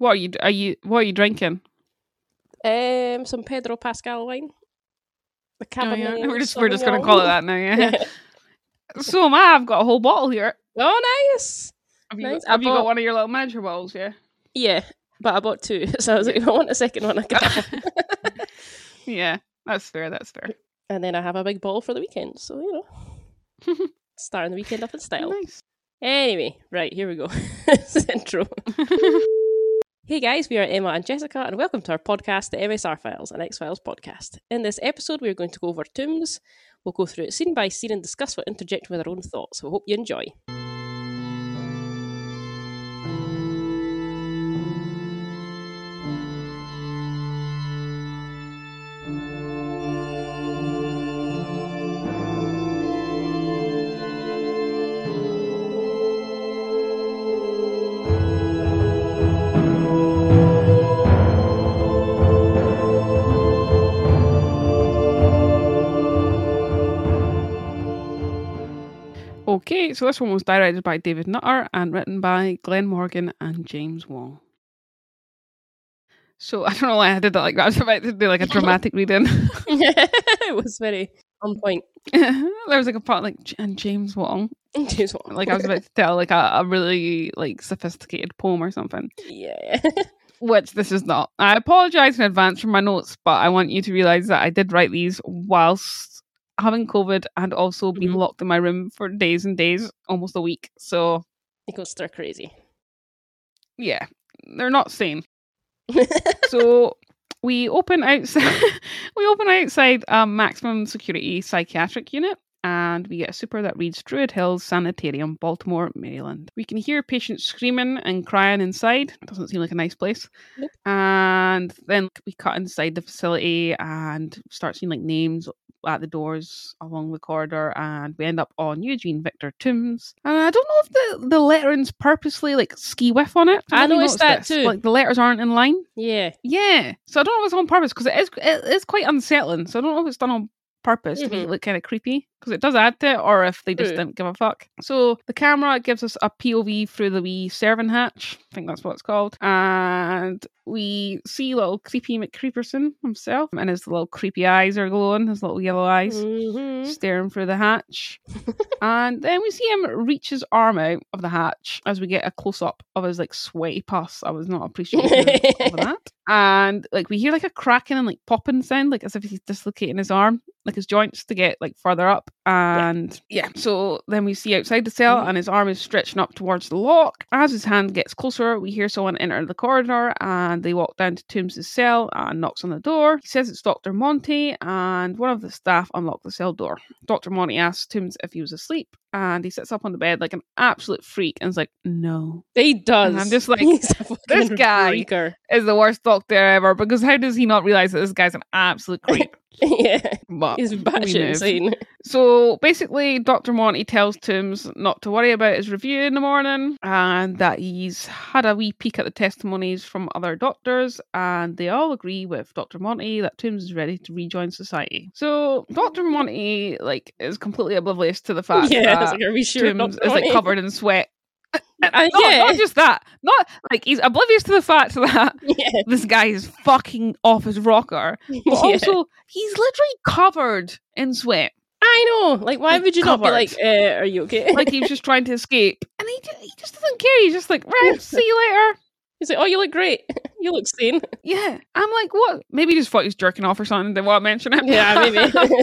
What are you drinking? Some Pedro Pascal wine. The Cabernet. We're just gonna call it that now. Yeah. Yeah. So am I. I've got a whole bottle here. Oh, nice. Have you Nice. you got one of your little miniature bottles? Yeah. Yeah, but I bought 2, so I was like, if I want a second one, I can have one. Yeah, that's fair. That's fair. And then I have a big bottle for the weekend, so you know, starting the weekend off in style. Nice. Anyway, right, here we go. This intro. Hey guys, we are Emma and Jessica, and welcome to our podcast, the MSR Files, an X-Files podcast. In this episode, we're going to go over Tombs. We'll go through it scene by scene and discuss what interject with our own thoughts. We hope you enjoy. Okay, so this one was directed by David Nutter and written by Glenn Morgan and James Wong. So I don't know why I did that like that. I was about to do like a dramatic reading. It was very on point. There was like a part like and James Wong. James Wong. Like I was about to tell like a really like sophisticated poem or something. Yeah. Which this is not. I apologize in advance for my notes, but I want you to realize that I did write these whilst having COVID and also being locked in my room for days and days, almost a week. So it goes stir crazy. Yeah, they're not sane. So we open outside. We open outside a maximum security psychiatric unit, and we get a super that reads Druid Hills Sanitarium, Baltimore, Maryland. We can hear patients screaming and crying inside. It doesn't seem like a nice place. Nope. And then we cut inside the facility and start seeing like names at the doors along the corridor, and we end up on Eugene Victor Toombs. And I don't know if the lettering's purposely like ski whiff on it. I noticed that too. Like the letters aren't in line. Yeah. So I don't know if it's on purpose, because it is quite unsettling. So I don't know if it's done on purpose to make it look kind of creepy, because it does add to it, or if they just didn't give a fuck. So the camera gives us a POV through the wee serving hatch. I think that's what it's called. And we see little creepy McCreeperson himself, and his little creepy eyes are glowing, his little yellow eyes staring through the hatch. And then we see him reach his arm out of the hatch as we get a close-up of his like sweaty pus. I was not appreciative of that. And like we hear like a cracking and like popping sound, like as if he's dislocating his arm, like his joints to get like further up. And so then we see outside the cell and his arm is stretching up towards the lock. As his hand gets closer, we hear someone enter the corridor, and they walk down to Toombs' cell and knocks on the door. He says it's Dr. Monty, and one of the staff unlock the cell door. Dr. Monty asks Toombs if he was asleep, and he sits up on the bed like an absolute freak and is like, no. He does. And I'm just like, this guy is the worst doctor ever, because how does he not realize that this guy's an absolute creep? Yeah, but he's batshit insane. So basically, Dr. Monty tells Toombs not to worry about his review in the morning, and that he's had a wee peek at the testimonies from other doctors, and they all agree with Dr. Monty that Toombs is ready to rejoin society. So Dr. Monty like is completely oblivious to the fact that are we sure Toombs is like covered in sweat. Not just that. Not like he's oblivious to the fact that this guy is fucking off his rocker, but also he's literally covered in sweat. I know. Like, why would you not be like, are you okay? Like he's just trying to escape, and he just doesn't care. He's just like, right, see you later. He's like, oh, you look great. You look sane. Yeah. I'm like, what? Maybe he just thought he was jerking off or something. Didn't want to mention it. Yeah, maybe.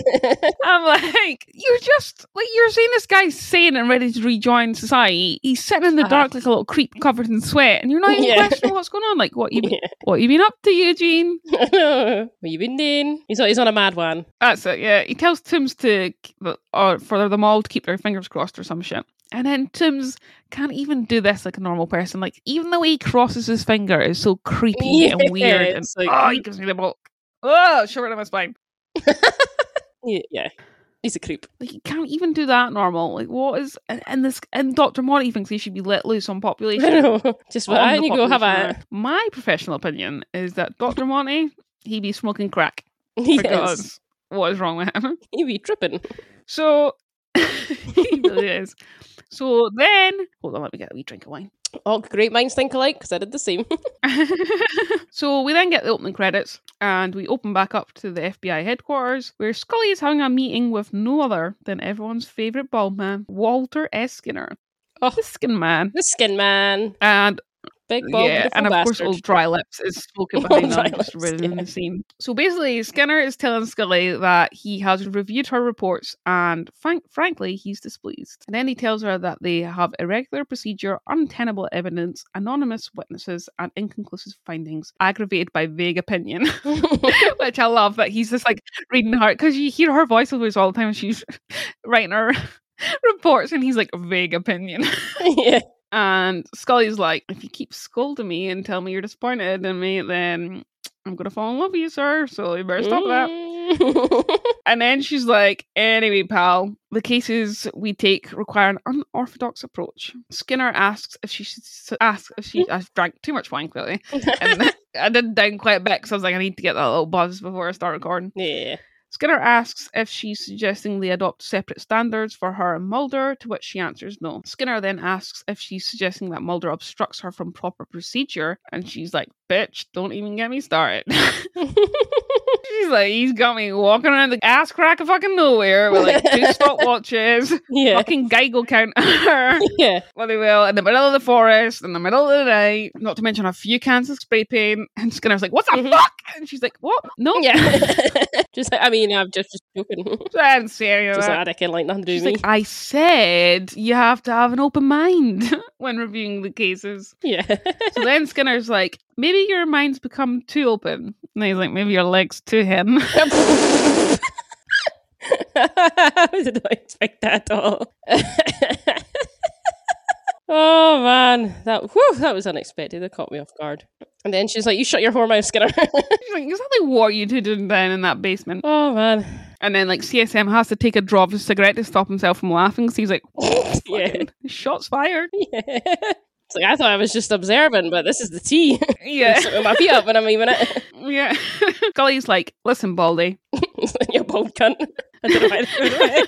I'm like, you're saying this guy's sane and ready to rejoin society. He's sitting in the dark like a little creep covered in sweat, and you're not even questioning what's going on. Like, what you been up to, Eugene? What you been doing? He's on a mad one. That's it, yeah. He tells Toombs for them all to keep their fingers crossed or some shit. And then Toombs can't even do this like a normal person. Like, even the way he crosses his finger is so creepy and weird. And like, he gives me the bulk. Oh, shiver down my spine. Yeah. He's a creep. Like, he can't even do that normal. Like, what is... And Dr. Monty thinks he should be let loose on population. I know. Just why don't you go have a... My professional opinion is that Dr. Monty, he be smoking crack. Yes. Because what is wrong with him? He be tripping. So... he really is. So then, hold on, let me get a wee drink of wine. Oh, great minds think alike, because I did the same. So we then get the opening credits and we open back up to the FBI headquarters where Scully is having a meeting with no other than everyone's favourite bald man, Walter S. Skinner. Oh, the Skin Man. The Skin Man. And big bald, yeah, and of bastard. course old Dry Lips is spoken behind Dry them, just Lips, ruining yeah. the scene. So basically, Skinner is telling Scully that he has reviewed her reports and frankly, he's displeased. And then he tells her that they have irregular procedure, untenable evidence, anonymous witnesses, and inconclusive findings, aggravated by vague opinion. Which I love that he's just like reading her, because you hear her voiceovers all the time when she's writing her reports, and he's like, vague opinion. Yeah. And Scully's like, if you keep scolding me and tell me you're disappointed in me, then I'm going to fall in love with you, sir. So you better stop that. And then she's like, anyway, pal, the cases we take require an unorthodox approach. Skinner asks if she I drank too much wine, clearly. And I did down quite a bit because I was like, I need to get that little buzz before I start recording. Yeah. Skinner asks if she's suggesting they adopt separate standards for her and Mulder, to which she answers no. Skinner then asks if she's suggesting that Mulder obstructs her from proper procedure, and she's like, bitch, don't even get me started. She's like, he's got me walking around the ass crack of fucking nowhere with like 2 stopwatches, fucking Geiger counter, bloody well, in the middle of the forest, in the middle of the night, not to mention a few cans of spray paint. And Skinner's like, what the fuck? And she's like, what? No. Yeah. Just like, I mean, I'm just joking. I'm serious. Just like, I reckon, like, nothing to do She's with me. like, I said you have to have an open mind when reviewing the cases. Yeah. So then Skinner's like, maybe your mind's become too open. And he's like, maybe your leg's too hidden. I did not expect that at all. Oh man, that was unexpected. That caught me off guard. And then she's like, you shut your whore mouth, Skinner. She's like, exactly what you two doing down in that basement. Oh man. And then like CSM has to take a draw of his cigarette to stop himself from laughing. So he's like, yeah, shots fired. Yeah. It's like, I thought I was just observing, but this is the tea. Yeah. I'm my feet up when I'm leaving it. Yeah. Scully's like, listen, Baldy. You bold cunt. I don't know why they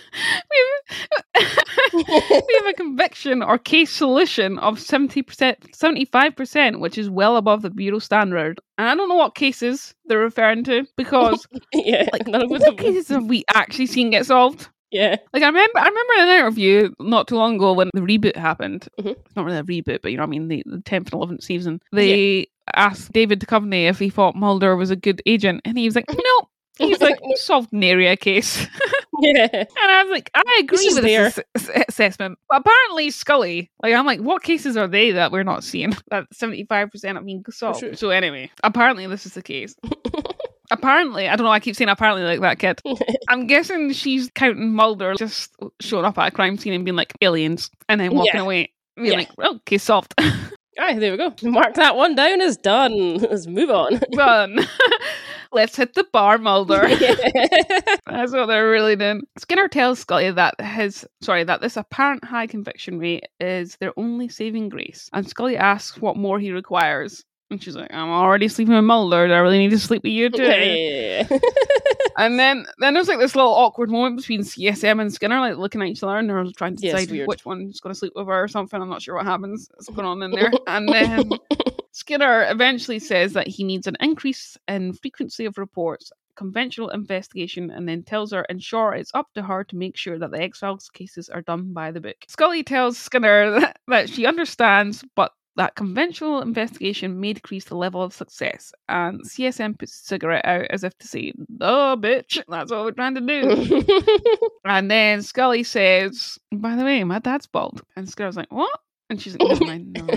we have a conviction or case solution of 70%, 75%, which is well above the Bureau standard. And I don't know what cases they're referring to, because like, none of what cases have we actually seen get solved? Yeah. Like I remember in an interview not too long ago when the reboot happened. It's not really a reboot, but you know what I mean, the 10th and 11th season. They asked David Duchovny if he thought Mulder was a good agent, and he was like, no. He's like, solved an area case. Yeah. And I was like, I agree with this assessment. But apparently Scully, like, I'm like, what cases are they that we're not seeing? That 75% have been solved. Sure. So anyway, apparently this is the case. Apparently, I don't know, I keep saying apparently like that kid. I'm guessing she's counting Mulder just showing up at a crime scene and being like, aliens, and then walking away. Being like, well, case solved. Alright, there we go. Mark that one down as done. Let's move on. Done. Let's hit the bar, Mulder. That's what they're really doing. Skinner tells Scully that this apparent high conviction rate is their only saving grace. And Scully asks what more he requires. And she's like, I'm already sleeping with Mulder. Do I really need to sleep with you too? Yeah. And then there's like this little awkward moment between CSM and Skinner, like looking at each other, and they're trying to decide which one's going to sleep with her or something. I'm not sure what happens. What's going on in there. And then Skinner eventually says that he needs an increase in frequency of reports, conventional investigation, and then tells her, in short, it's up to her to make sure that the X-Files cases are done by the book. Scully tells Skinner that she understands, but that conventional investigation may decrease the level of success. And CSM puts a cigarette out as if to say, "Oh, bitch, that's what we're trying to do." And then Scully says, by the way, my dad's bald. And Skinner's like, what? And she's like, never mind. No.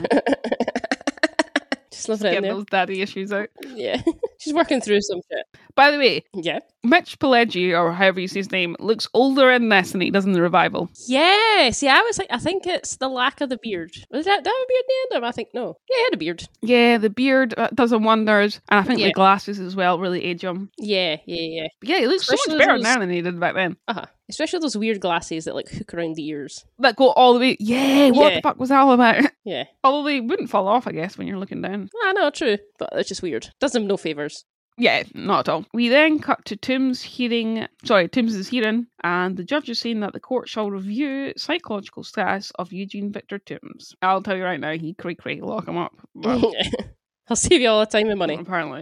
Just living getting those daddy issues out. Yeah. She's working through some shit. By the way, yeah, Mitch Pileggi, or however you say his name, looks older in this than he does in the revival. Yes, yeah, I think it's the lack of the beard. Was that a beard at the end? I think no. Yeah, he had a beard. Yeah, the beard does him wonders, and I think the glasses as well really age him. Yeah. But yeah, he looks so much better now than he did back then. Especially those weird glasses that like hook around the ears. That go all the way. Yeah, what the fuck was that all about? Yeah. Although they wouldn't fall off, I guess, when you're looking down. No, true. But it's just weird. Does him no favours. Yeah, not at all. We then cut to Toombs' hearing, and the judge is saying that the court shall review psychological status of Eugene Victor Toombs. I'll tell you right now, he cray, lock him up. But I'll save you all the time and money. apparently,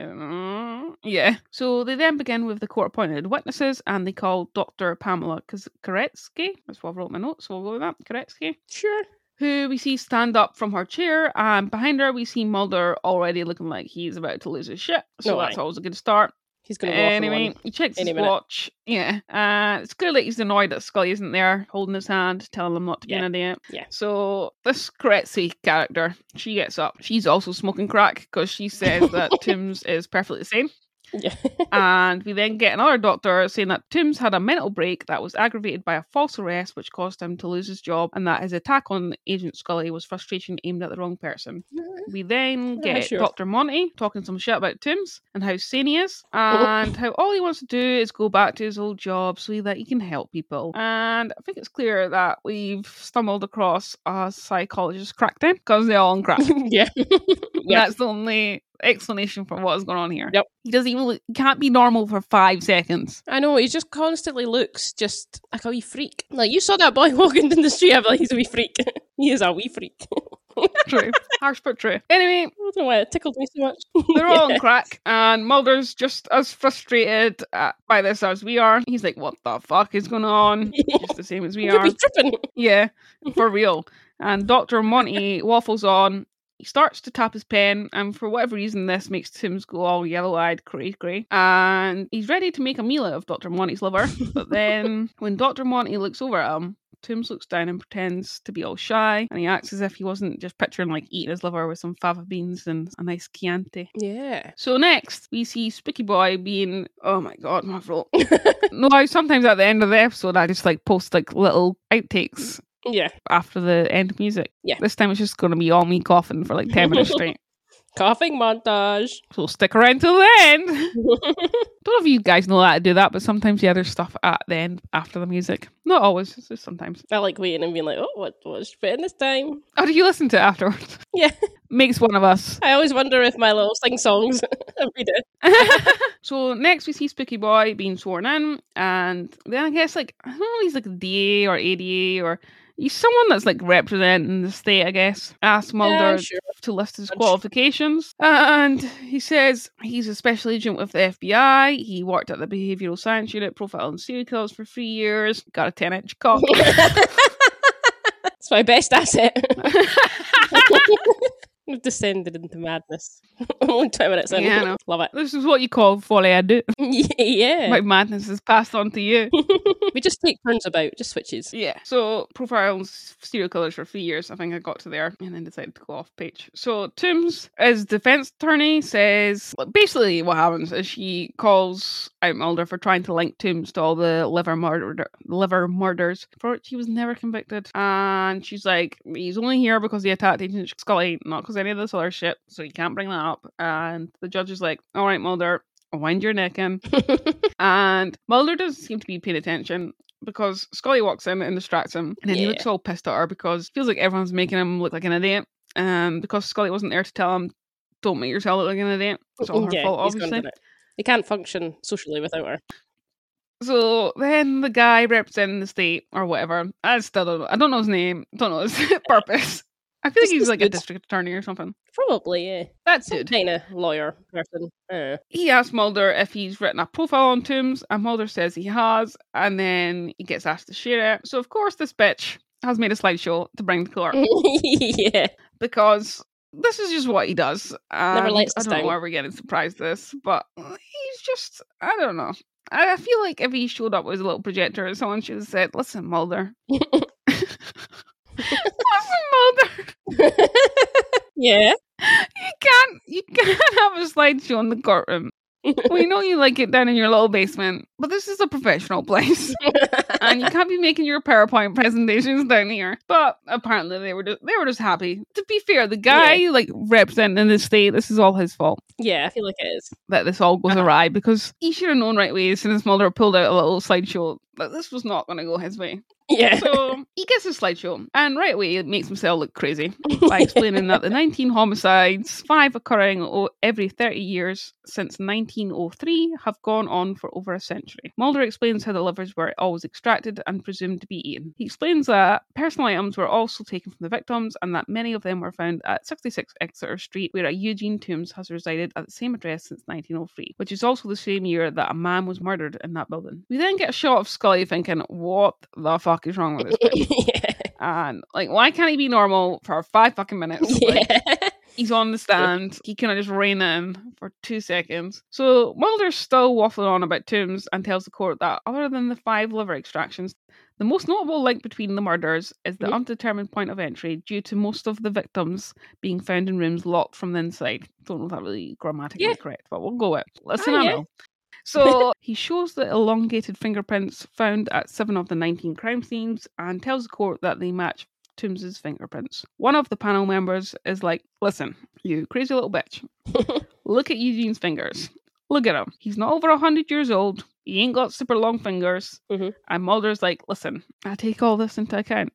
yeah. So they then begin with the court-appointed witnesses, and they call Dr. Pamela Koretsky. That's what I wrote in my notes, so we'll go with that. Koretsky. Sure. Who we see stand up from her chair, and behind her we see Mulder already looking like he's about to lose his shit. So that's always a good start. He's going to go off Anyway, he checks his watch. Yeah. It's clear that he's annoyed that Scully isn't there, holding his hand, telling him not to be an idiot. Yeah. So this Koretsky character, she gets up. She's also smoking crack because she says that Toombs is perfectly sane. Yeah. And we then get another doctor saying that Toombs had a mental break that was aggravated by a false arrest which caused him to lose his job, and that his attack on Agent Scully was frustration aimed at the wrong person. We then get Dr. Monty talking some shit about Toombs and how sane he is, and how all he wants to do is go back to his old job so that he can help people. And I think it's clear that we've stumbled across a psychologist crackdown because they're all on crack. Yeah. That's the only explanation for what is going on here. Yep. He doesn't even he can't be normal for 5 seconds. I know, he just constantly looks just like a wee freak. Like, you saw that boy walking down the street, I'm like, he's a wee freak. He is a wee freak. True. Harsh but true. Anyway, I don't know why it tickled me so much. they're all on crack, and Mulder's just as frustrated by this as we are. He's like, what the fuck is going on? Just the same as we are. Be tripping. Yeah, for real. And Dr. Monty waffles on. He starts to tap his pen, and for whatever reason, this makes Toombs go all yellow-eyed, cray. And he's ready to make a meal out of Dr. Monty's liver. But then, when Dr. Monty looks over at him, Toombs looks down and pretends to be all shy, and he acts as if he wasn't just picturing like eating his liver with some fava beans and a nice Chianti. Yeah. So next, we see Spooky Boy being, oh my god, my throat. No, sometimes at the end of the episode, I just like post like little outtakes. Yeah. After the end music. Yeah. This time it's just going to be all me coughing for like 10 minutes straight. Coughing montage. So stick around till the end. Don't know if you guys know how to do that, but sometimes there's stuff at the end after the music. Not always, it's just sometimes. I like waiting and being like, oh, what's fitting this time? Oh, did you listen to it afterwards? Yeah. Makes one of us. I always wonder if my little sing songs every day. So next we see Spooky Boy being sworn in, and then I guess like, I don't know, he's like a DA or ADA or he's someone that's like representing the state, I guess. Asks Mulder to list his qualifications. And he says he's a special agent with the FBI. He worked at the Behavioral Science Unit, profiling serial killers for 3 years. Got a 10-inch cock. It's my best asset. We've descended into madness. Only 20 minutes in. Yeah, I know. Love it. This is what you call folie à deux. Yeah. My madness is passed on to you. We just take turns about, just switches. Yeah. So, profiles serial killers for 3 years. I think I got to there and then decided to go off page. So, Toombs, as defense attorney, says basically what happens is she calls out Mulder for trying to link Toombs to all the liver murders for which he was never convicted. And she's like, he's only here because he attacked Agent Scully, not because any of this other shit, so you can't bring that up. And the judge is like, all right, Mulder, wind your neck in. And Mulder doesn't seem to be paying attention because Scully walks in and distracts him, and then he looks all pissed at her because it feels like everyone's making him look like an idiot. Because Scully wasn't there to tell him, don't make yourself look like an idiot. It's all her fault, obviously. He can't function socially without her. So then the guy representing the state or whatever, I still don't know. I don't know his name, don't know his purpose. I feel like he's like a district attorney or something. Probably, yeah. That's some it. Kind of lawyer person. He asks Mulder if he's written a profile on Toombs, and Mulder says he has, and then he gets asked to share it. So of course this bitch has made a slideshow to bring to court. Yeah. Because this is just what he does. Never lets us down. I don't know why we're getting surprised this, but he's just, I don't know. I feel like if he showed up with a little projector, someone should have said, listen, Mulder. Mulder. Yeah. You can't have a slideshow in the courtroom. We know you like it down in your little basement, but this is a professional place. And you can't be making your PowerPoint presentations down here. But apparently they were just happy. To be fair, the guy like representing the state, this is all his fault. Yeah, I feel like it is. That this all goes awry, because he should have known right away as soon as Mulder pulled out a little slideshow that this was not going to go his way. Yeah. So he gets his slideshow, and right away it makes himself look crazy by explaining that the 19 homicides, 5 occurring every 30 years since 1903, have gone on for over a century. Mulder explains how the livers were always extracted and presumed to be eaten. He explains that personal items were also taken from the victims, and that many of them were found at 66 Exeter Street, where a Eugene Toombs has resided at the same address since 1903, which is also the same year that a man was murdered in that building. We then get a shot of Scully thinking, what the fuck is wrong with this bitch? Yeah. And like, why can't he be normal for 5 fucking minutes? Like, he's on the stand. He kind of just rein in for 2 seconds. So Mulder's still waffling on about Toombs and tells the court that other than the 5 liver extractions, the most notable link between the murders is the undetermined point of entry due to most of the victims being found in rooms locked from the inside. Don't know if that's really grammatically correct, but we'll go with it. Listen, I know. So he shows the elongated fingerprints found at 7 of the 19 crime scenes and tells the court that they match Toombs' fingerprints. One of the panel members is like, listen, you crazy little bitch. Look at Eugene's fingers. Look at him. He's not over 100 years old. He ain't got super long fingers. And Mulder's like, listen, I take all this into account.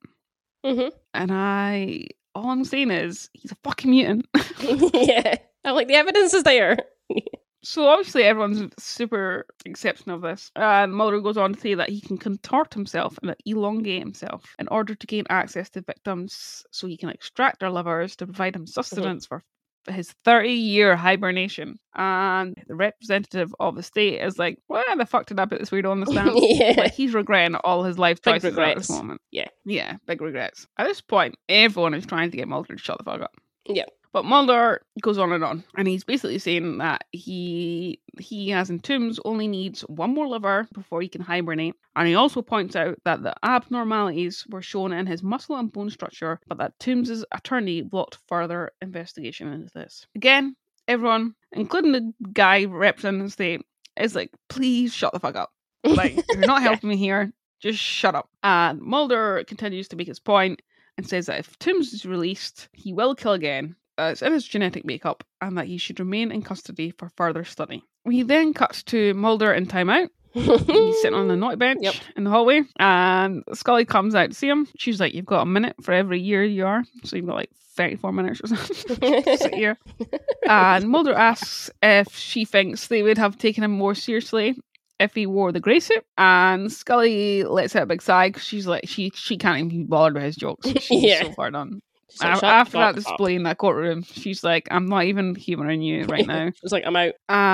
And all I'm saying is, he's a fucking mutant. Yeah. I'm like, the evidence is there. So obviously everyone's super accepting of this. And Mulder goes on to say that he can contort himself and elongate himself in order to gain access to victims so he can extract their livers to provide him sustenance for his 30-year hibernation. And the representative of the state is like, why the fuck did I put this weirdo on the stand? Like, he's regretting all his life choices at this moment. Yeah, big regrets. At this point, everyone is trying to get Mulder to shut the fuck up. Yeah. But Mulder goes on, and he's basically saying that he as in Toombs, only needs 1 more liver before he can hibernate. And he also points out that the abnormalities were shown in his muscle and bone structure, but that Toombs' attorney blocked further investigation into this. Again, everyone, including the guy representing the state, is like, please shut the fuck up. Like, you're not helping me here. Just shut up. And Mulder continues to make his point and says that if Toombs is released, he will kill again. It's in his genetic makeup, and that he should remain in custody for further study. We then cut to Mulder in timeout. He's sitting on the naughty bench in the hallway, and Scully comes out to see him. She's like, you've got a minute for every year you are, so you've got like 34 minutes or something to sit here. And Mulder asks if she thinks they would have taken him more seriously if he wore the grey suit, and Scully lets out a big sigh because she's like, she can't even be bothered with his jokes. She's so far done. Like, after that display in that courtroom, she's like, I'm not even humouring you right now. She's like, I'm out.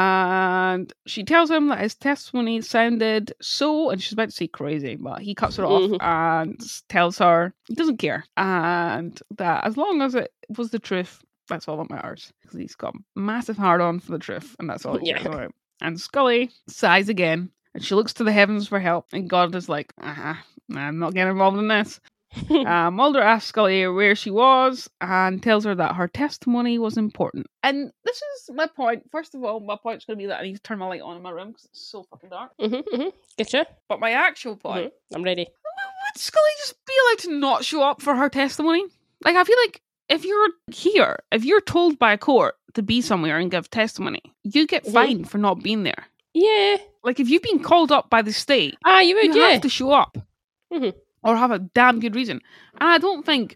And she tells him that his testimony sounded so, and she's about to say crazy, but he cuts her off and tells her he doesn't care. And that as long as it was the truth, that's all that matters. Because he's got a massive hard-on for the truth, and that's all he cares about. And Scully sighs again, and she looks to the heavens for help, and God is like, I'm not getting involved in this. Mulder asks Scully where she was and tells her that her testimony was important. And this is my point. First of all, my point's going to be that I need to turn my light on in my room because it's so fucking dark. Getcha? But my actual point... I'm ready. Would Scully just be allowed to not show up for her testimony? Like, I feel like if you're here, if you're told by a court to be somewhere and give testimony, you get fined for not being there. Yeah. Like, if you've been called up by the state, you would, have to show up. Or have a damn good reason. And I don't think,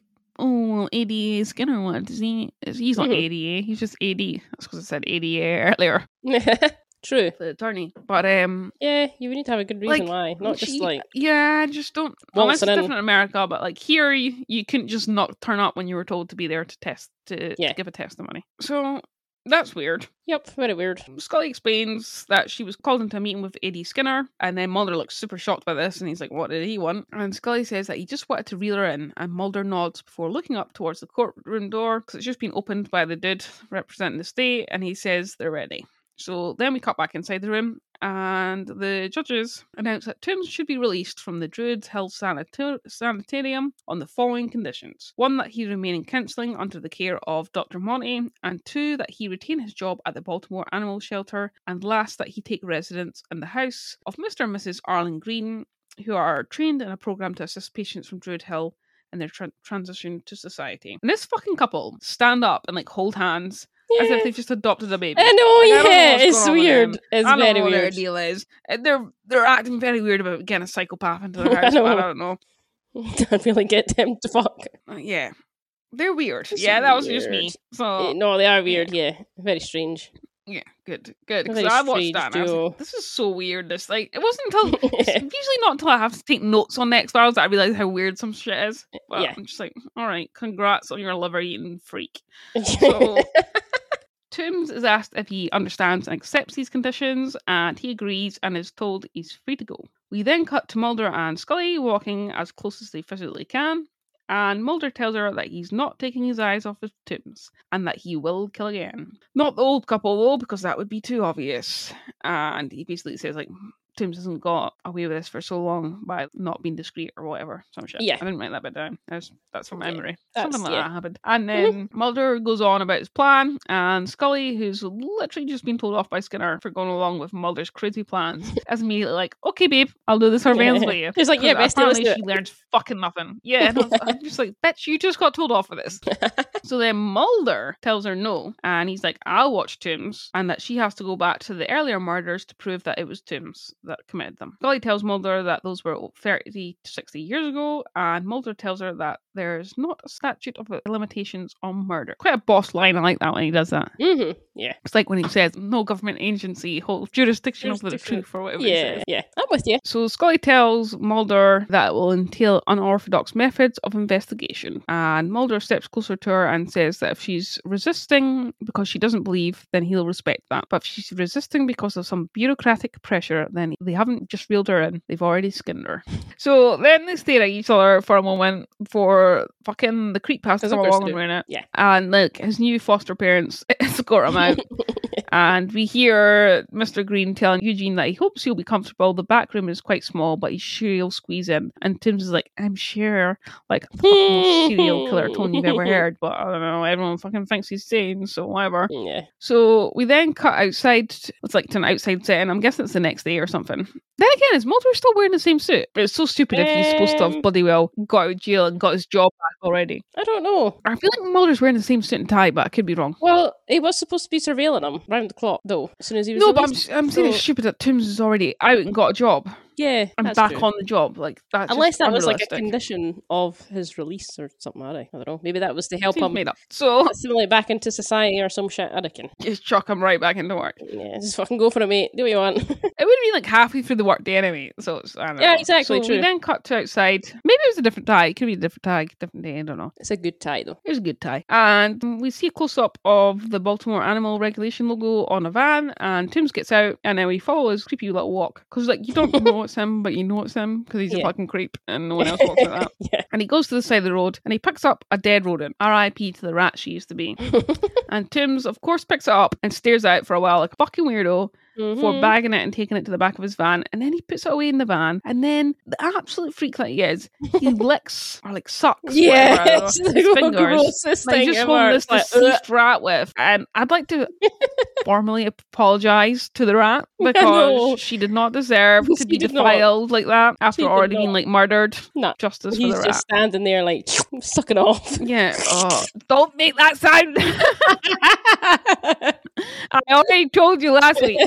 ADA Skinner, what does he? He's not ADA, he's just AD. That's because I said ADA earlier. True. The attorney. But, yeah, you would need to have a good reason why. Not just like... Yeah, just don't... Unless it's different in America, but like here, you couldn't just not turn up when you were told to be there to give a testimony. So... That's weird. Yep, very weird. Scully explains that she was called into a meeting with A.D. Skinner, and then Mulder looks super shocked by this, and he's like, what did he want? And Scully says that he just wanted to reel her in, and Mulder nods before looking up towards the courtroom door, because it's just been opened by the dude representing the state, and he says they're ready. So then we cut back inside the room, and the judges announce that Toombs should be released from the Druids Hill Sanitarium on the following conditions. 1, that he remain in counselling under the care of Dr. Monty, and 2, that he retain his job at the Baltimore Animal Shelter, and last, that he take residence in the house of Mr. and Mrs. Arlen Green, who are trained in a programme to assist patients from Druid Hill in their transition to society. And this fucking couple stand up and like hold hands as if they've just adopted a baby. I know, Like, I don't know yeah, what's it's going on with weird. them. It's I don't very know what their weird. deal is. They're acting very weird about getting a psychopath into their house, know. but I don't know. Can't really get them to fuck. Yeah. They're weird. It's Yeah, that was just me. weird. So No, they are weird, yeah. Very strange. yeah, good. Because Very I watched strange that and I was duo. like, this is so weird. This like it wasn't until it's usually not until I have to take notes on X-Files that I realise how weird some shit is. But Yeah. I'm just like, all right, congrats on your liver eating freak. So Toombs is asked if he understands and accepts these conditions, and he agrees and is told he's free to go. We then cut to Mulder and Scully walking as close as they physically can, and Mulder tells her that he's not taking his eyes off of Toombs, and that he will kill again. Not the old couple though, because that would be too obvious. And he basically says like, Toombs hasn't got away with this for so long by not being discreet or whatever. Some shit. Yeah. I didn't write that bit down. That's from memory. that's- Something like yeah. that happened. And then Mulder goes on about his plan, and Scully, who's literally just been told off by Skinner for going along with Mulder's crazy plans, is immediately like, okay, babe, I'll do the surveillance with you. He's like, yeah, 'Cause bestie, let's apparently do she learns fucking nothing. Yeah, and I'm just like, bitch, you just got told off for this. So then Mulder tells her no, and he's like, I'll watch Toombs, and that she has to go back to the earlier murders to prove that it was Toombs that committed them. Scully tells Mulder that those were 30 to 60 years ago, and Mulder tells her that there's not a statute of limitations on murder. Quite a boss line. I like that when he does that. Yeah. It's like when he says, no government agency holds jurisdiction over the truth or whatever he says. Yeah. I'm with you. So Scully tells Mulder that it will entail unorthodox methods of investigation. And Mulder steps closer to her and says that if she's resisting because she doesn't believe, then he'll respect that. But if she's resisting because of some bureaucratic pressure, then they haven't just reeled her in, they've already skinned her. So then they stare at each other for a moment for fucking the creep has to As come of course along they and do. ruin it. Yeah. And like his new foster parents escort him out. And we hear Mr. Green telling Eugene that he hopes he'll be comfortable. The back room is quite small, but he's sure he'll squeeze in. And Tim's is like, I'm sure. Like, the fucking most serial killer tone you've ever heard. But I don't know, everyone fucking thinks he's sane, so whatever. Yeah. So we then cut outside. It's like to an outside setting. I'm guessing it's the next day or something. Then again, is Mulder still wearing the same suit? It's so stupid if he's supposed to have bloody well got out of jail and got his job back already. I don't know. I feel like Mulder's wearing the same suit and tie, but I could be wrong. Well, he was supposed to be surveilling him round the clock, though, as soon as he was No, but released. I'm saying it's So- stupid that Toombs is already out and got a job. Yeah, I'm that's back true. on the job. Like that's Unless just that was like a unrealistic. condition of his release or something, I don't know. Maybe that was to help Seems him made up. So assimilate back into society or some shit. I reckon. just chuck him right back into work. Yeah, just fucking go for it, mate. Do what you want. It would have been like halfway through the workday anyway. So it's, I don't Yeah, know. exactly, So true. we then cut to outside. Maybe it was a different tie. It could be a different tie, different day. I don't know. It's a good tie, though. It was a good tie. And we see a close up of the Baltimore Animal Regulation logo on a van. And Toombs gets out, and then we follow his creepy little walk because like you don't know it's him, but you know it's him because he's a Yeah. fucking creep, and no one else walks like that. Yeah. And he goes to the side of the road and he picks up a dead rodent. R.I.P. to the rat she used to be. And Toombs, of course, picks it up and stares at it for a while like a fucking weirdo before Mhm. bagging it and taking it to the back of his van. And then he puts it away in the van. And then the absolute freak that he is, he licks or like sucks Yeah, whatever, I don't know, it's his the fingers. grossest Like thing just ever. holding this It's like, deceased rat with. And I'd like to formally apologise to the rat know. because she did not deserve to She be did not. defiled like that after She did already being not. like murdered. Nah, Justice for he's the rat. just standing there like sucking off. Yeah. Oh, don't make that sound. I already told you last week.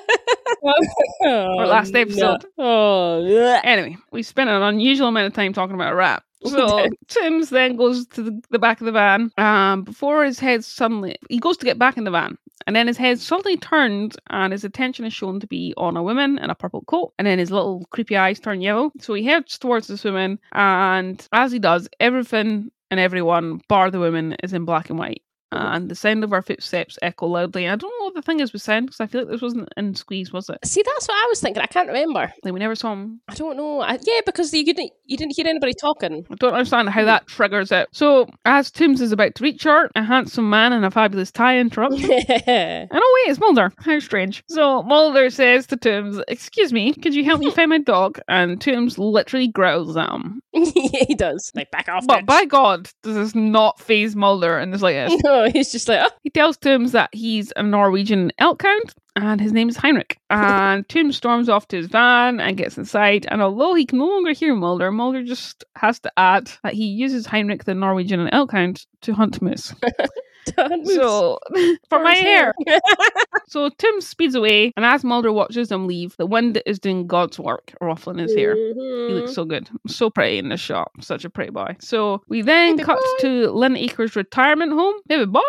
or last episode. Oh, bleh. Anyway, we spent an unusual amount of time talking about a rat. So Tim's then goes to the back of the van. Before his head suddenly, he goes to get back in the van, and then his head suddenly turns, and his attention is shown to be on a woman in a purple coat, and then his little creepy eyes turn yellow. So he heads towards this woman, and as he does, everything and everyone, bar the woman, is in black and white. And the sound of our footsteps echo loudly. And I don't know what the thing is with sound, because I feel like this wasn't in Squeeze, was it? See, that's what I was thinking. I can't remember. Like we never saw him. I don't know. Yeah, because you didn't hear anybody talking. I don't understand how that triggers it. So, as Toombs is about to reach her, a handsome man in a fabulous tie interrupts him. And oh wait, it's Mulder. How strange. So Mulder says to Toombs, "Excuse me, could you help me find my dog?" And Toombs literally growls at him. Yeah, he does. Like, back off. But bitch. by God, does this not faze Mulder in the slightest? No, he's just like, oh. He tells Toombs that he's a Norwegian elk hound and his name is Heinrich. And Toombs storms off to his van and gets inside. And although he can no longer hear Mulder, Mulder just has to add that he uses Heinrich, the Norwegian elk hound, to hunt moose. So, for my hair. So Tim speeds away, and as Mulder watches them leave, the wind is doing God's work, ruffling his hair. He looks so good. So pretty in this shot. Such a pretty boy. So we then cut to Lynn Acres' retirement home. Baby boy.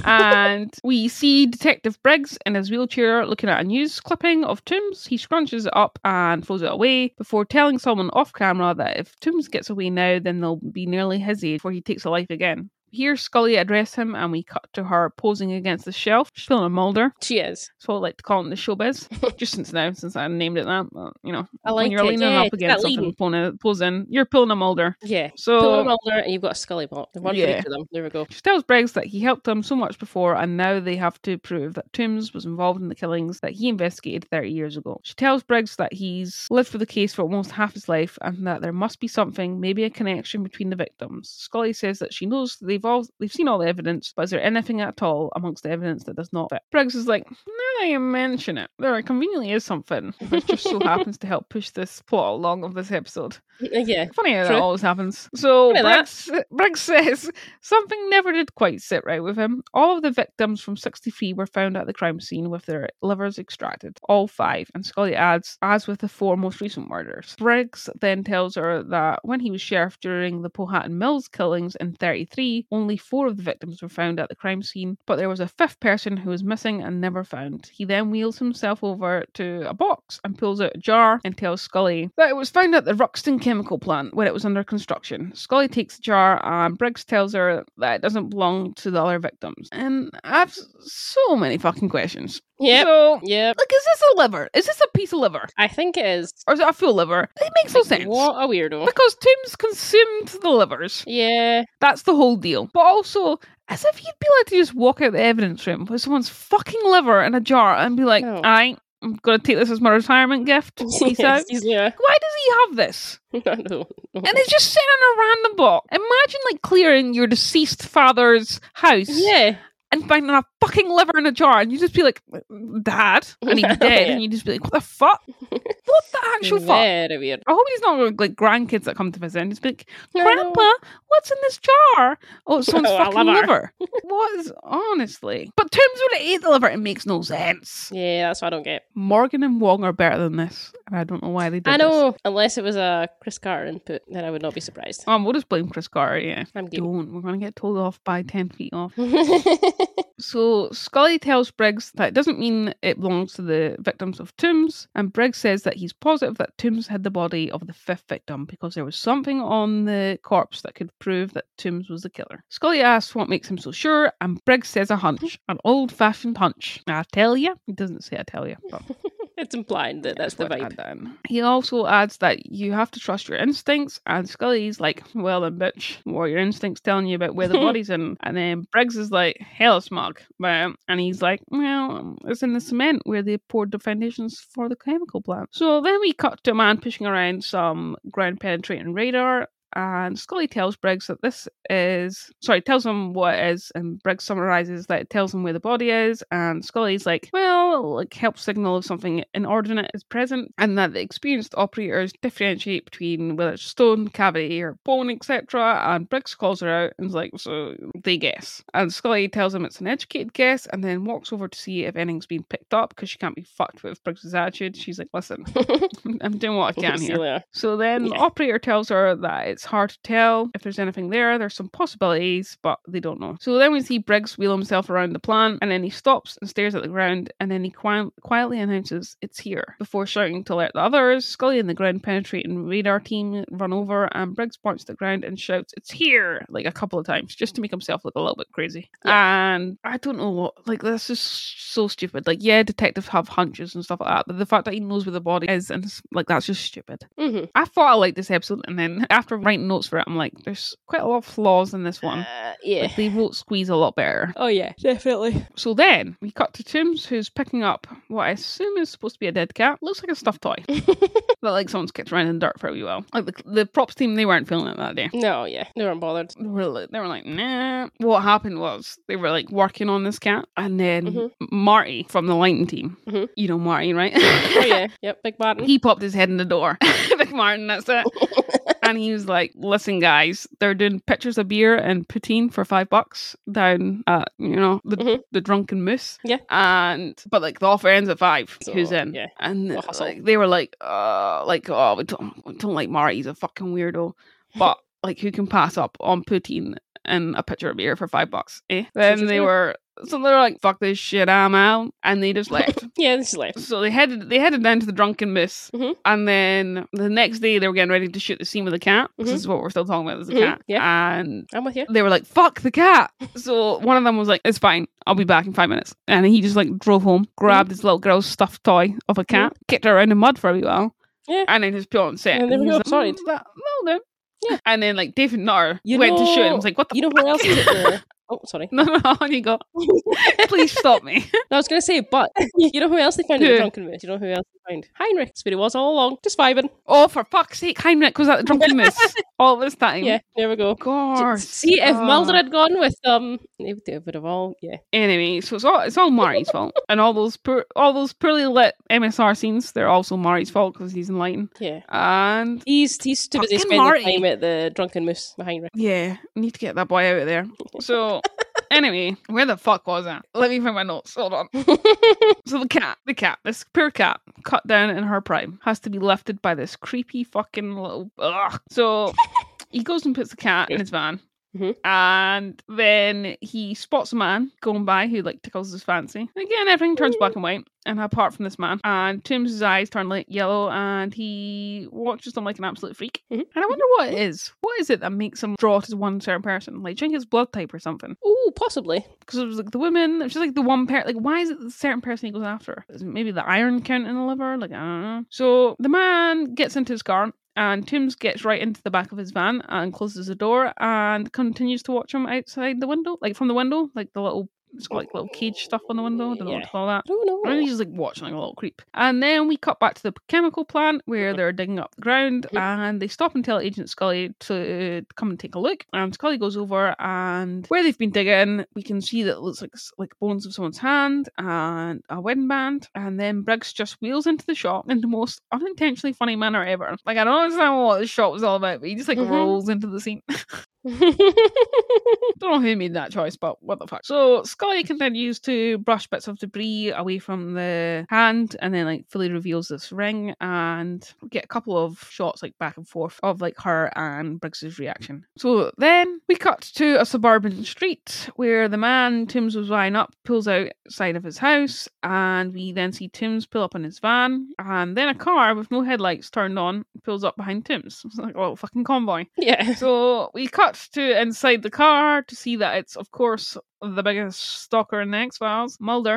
And we see Detective Briggs in his wheelchair looking at a news clipping of Toombs. He scrunches it up and throws it away before telling someone off camera that if Toombs gets away now, then they'll be nearly his age before he takes a life again. Here, Scully addressed him, and we cut to her posing against the shelf. She's feeling a Mulder. She is. So I like to call it the showbiz. Just since I named it that. But, you know, I like when you're leaning up against something, posing, you're pulling a Mulder. Yeah. So pulling a Mulder, and you've got a Scully bot. One for each of them. There we go. She tells Briggs that he helped them so much before, and now they have to prove that Toombs was involved in the killings that he investigated 30 years ago. She tells Briggs that he's lived for the case for almost half his life, and that there must be something, maybe a connection between the victims. Scully says that she knows they've seen all the evidence, but is there anything at all amongst the evidence that does not fit? Briggs is like, now that you mention it, there conveniently is something, which just so happens to help push this plot along of this episode. Yeah. Funny how that always happens. So Briggs says something never did quite sit right with him. All of the victims from 63 were found at the crime scene with their livers extracted. All 5. And Scully adds, as with the 4 most recent murders. Briggs then tells her that when he was sheriff during the Powhatan Mills killings in 33, only 4 of the victims were found at the crime scene, but there was a 5th person who was missing and never found. He then wheels himself over to a box and pulls out a jar and tells Scully that it was found at the Ruxton chemical plant when it was under construction. Scully takes the jar and Briggs tells her that it doesn't belong to the other victims. And I have so many fucking questions. Yeah. So, like, is this a liver? Is this a piece of liver? I think it is. Or is it a full liver? It makes no sense. What a weirdo. Because Toombs consumed the livers. Yeah. That's the whole deal. But also, as if you'd be like to just walk out the evidence room with someone's fucking liver in a jar and be like, I'm going to take this as my retirement gift. Peace out. Yeah. Why does he have this? I don't know. And it's just sitting in a random box. Imagine like clearing your deceased father's house. Yeah. And finding a fucking liver in a jar, and you just be like, Dad, and he'd be dead, and you just be like, what the fuck? What the actual fuck? Very weird. I hope he's not like grandkids that come to visit and just be like, Grandpa, what's in this jar? Oh, it's someone's fucking liver. What is, honestly? But Toombs would have ate the liver. It makes no sense. Yeah, that's what I don't get. Morgan and Wong are better than this, and I don't know why they did this. I know, unless it was a Chris Carter input, then I would not be surprised. We'll just blame Chris Carter, yeah. I'm game. We're going to get told off by 10 feet off. So Scully tells Briggs that it doesn't mean it belongs to the victims of Toombs, and Briggs says that he's positive that Toombs had the body of the 5th victim because there was something on the corpse that could prove that Toombs was the killer. Scully asks what makes him so sure, and Briggs says a hunch, an old-fashioned hunch. I tell you. He doesn't say I tell you, but... It's implied that that's the vibe. He also adds that you have to trust your instincts, and Scully's like, well then bitch, what are your instincts telling you about where the body's in? And then Briggs is like, hell smug. And he's like, well, it's in the cement where they poured the foundations for the chemical plant. So then we cut to a man pushing around some ground penetrating radar, and Scully tells Briggs that tells him what it is, and Briggs summarizes that it tells him where the body is, and Scully's like, well, like help signal if something inordinate is present, and that the experienced operators differentiate between whether it's stone, cavity, or bone, etc. And Briggs calls her out and is like, so they guess. And Scully tells him it's an educated guess, and then walks over to see if anything's been picked up, because she can't be fucked with Briggs' attitude. She's like, listen, I'm doing what I can here. So then the operator tells her that it's hard to tell if there's anything there. There's some possibilities, but they don't know. So then we see Briggs wheel himself around the plant, and then he stops and stares at the ground, and then he quietly announces it's here before shouting to alert the others. Scully and the ground penetrating radar team run over, and Briggs points to the ground and shouts it's here like a couple of times just to make himself look a little bit crazy. And I don't know what, like, this is so stupid. Like, yeah, detectives have hunches and stuff like that, but the fact that he knows where the body is, and like, that's just stupid. I thought I liked this episode, and then after writing notes for it, I'm like, there's quite a lot of flaws in this one. Like, they wrote Squeeze a lot better. Oh yeah, definitely. So then we cut to Toombs, who's picking up what I assume is supposed to be a dead cat. Looks like a stuffed toy that like someone's kicked around in the dirt for a wee while. Like the props team, they weren't feeling it that day. No, yeah, they weren't bothered. They were like, nah. What happened was they were like working on this cat, and then Marty from the lighting team, you know Marty, right? Oh yeah, yep, Big Martin. He popped his head in the door. Big Martin, that's it. And he was like, listen, guys, they're doing pitchers of beer and poutine for $5 down at, the Drunken Moose. Yeah. But like the offer ends at 5. So, Who's in? yeah. And We'll hustle. like they were like, we don't like Marty, he's a fucking weirdo. But like, who can pass up on poutine and a pitcher of beer for $5? Then they were like, fuck this shit, I'm out, and they just left. Yeah, they just left. So they headed down to the Drunken Moose, and then the next day they were getting ready to shoot the scene with the cat. This is what we're still talking about, is the cat. Yeah. And I'm with you. they were like, fuck the cat. So one of them was like, it's fine, I'll be back in 5 minutes. And he just like drove home, grabbed his little girl's stuffed toy of a cat, kicked her around in mud for a wee while, and then just put on set. And there we go. Sorry. No. Yeah. And then like David Nutter went to shoot him. I was like, what the fuck? Who else is it there? Oh, sorry. No, on you go. Please stop me. No, I was going to say, but you know who else they found at the Drunken Moose? You know who else they found? Heinrich. That's where he was all along, just vibing. Oh, for fuck's sake, Heinrich was at the Drunken Moose all this time. Yeah, there we go. Of course. See, if Mulder had gone with they would have all Anyway, so it's all Marty's fault, and all those poorly lit MSR scenes, they're also Marty's fault because he's in lighting. Yeah, and he's too busy spending time at the Drunken Moose with Heinrich. Yeah, need to get that boy out of there. So. Anyway, where the fuck was I? Let me find my notes. Hold on. So the cat, this poor cat, cut down in her prime, has to be lifted by this creepy fucking little... Ugh. So he goes and puts the cat in his van. And then he spots a man going by who like tickles his fancy. Again, everything turns black and white, and apart from this man, and Toombs' eyes turn like yellow, and he watches them like an absolute freak. And I wonder what it is. What is it that makes him draw to one certain person? Like, do you think it's blood type or something? Oh, possibly. Because it was like the women. It was just like the one pair. Like, why is it the certain person he goes after? Is it maybe the iron count in the liver? Like, I don't know. So the man gets into his car. And Toombs gets right into the back of his van and closes the door and continues to watch him outside the window, like from the window, like the little, it's got like little cage stuff on the window. I don't know what to call that. I don't know. And he's just like watching like a little creep. And then we cut back to the chemical plant where they're digging up the ground and they stop and tell Agent Scully to come and take a look. And Scully goes over, and where they've been digging, we can see that it looks like bones of someone's hand and a wedding band. And then Briggs just wheels into the shot in the most unintentionally funny manner ever. Like, I don't understand what the shot was all about, but he just like rolls into the scene. Don't know who made that choice, but what the fuck. So Scully continues to brush bits of debris away from the hand and then like fully reveals this ring, and we get a couple of shots like back and forth of like her and Briggs's reaction. So then we cut to a suburban street where the man Toombs was eyeing up pulls outside of his house, and we then see Toombs pull up in his van, and then a car with no headlights turned on pulls up behind Toombs. It's like a little fucking convoy. Yeah. So we cut to inside the car to see that it's, of course, the biggest stalker in the X-Files, Mulder.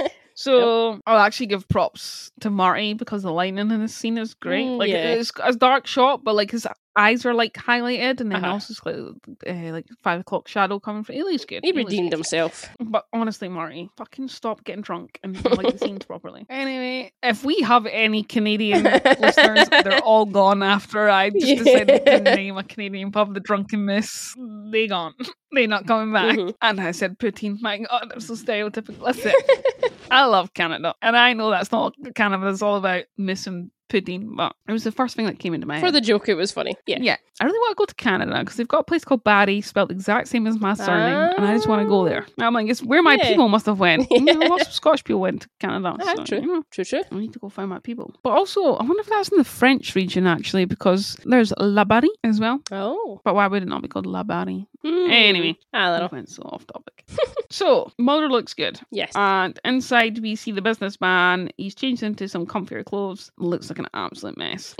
So I'll actually give props to Marty because the lighting in this scene is great. It's a dark shot, but like his eyes are like highlighted, and then also like 5 o'clock shadow coming from. He looks good. He redeemed himself. But honestly, Marty, fucking stop getting drunk and like the scenes properly. Anyway, if we have any Canadian listeners, they're all gone after I just decided to name a Canadian pub the Drunken Moose. They gone. They not coming back. And I said poutine. My God, I'm so stereotypical. Listen, I love Canada, and I know that's not what Canada is all about. Missing poutine, but it was the first thing that came into my head. For the joke, it was funny. Yeah. I really want to go to Canada because they've got a place called Barrie, spelled the exact same as my surname, and I just want to go there. I'm like, it's where my people must have went. Lots of Scottish people went to Canada. True. True. I need to go find my people. But also, I wonder if that's in the French region actually, because there's La Barrie as well. Oh. But why would it not be called La Barrie? Anyway, I went so off topic. So Mulder looks good. Yes. And inside we see the businessman. He's changed into some comfier clothes. Looks like an absolute mess.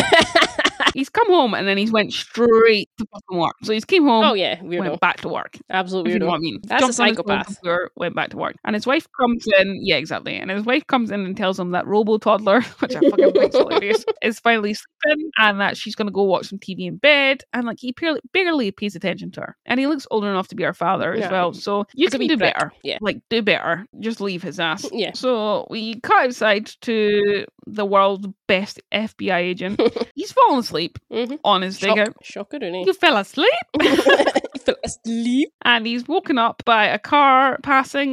He's come home and then he's went straight to fucking work. So he's came home. Oh yeah, weirdo. Went back to work. Absolute weirdo. You know what I mean? That's a psychopath. Went back to work, and his wife comes in. Yeah, exactly. And his wife comes in and tells him that Robo Toddler, which I fucking think is hilarious, is finally sleeping, and that she's gonna go watch some TV in bed. And like he barely pays attention to her, and he looks old enough to be her father as well. So you can do better. Yeah, like do better. Just leave his ass. Yeah. So we cut outside to the world's best FBI agent. He's fallen asleep on his digger. Shocker, isn't he? You fell asleep. He fell asleep. And he's woken up by a car passing,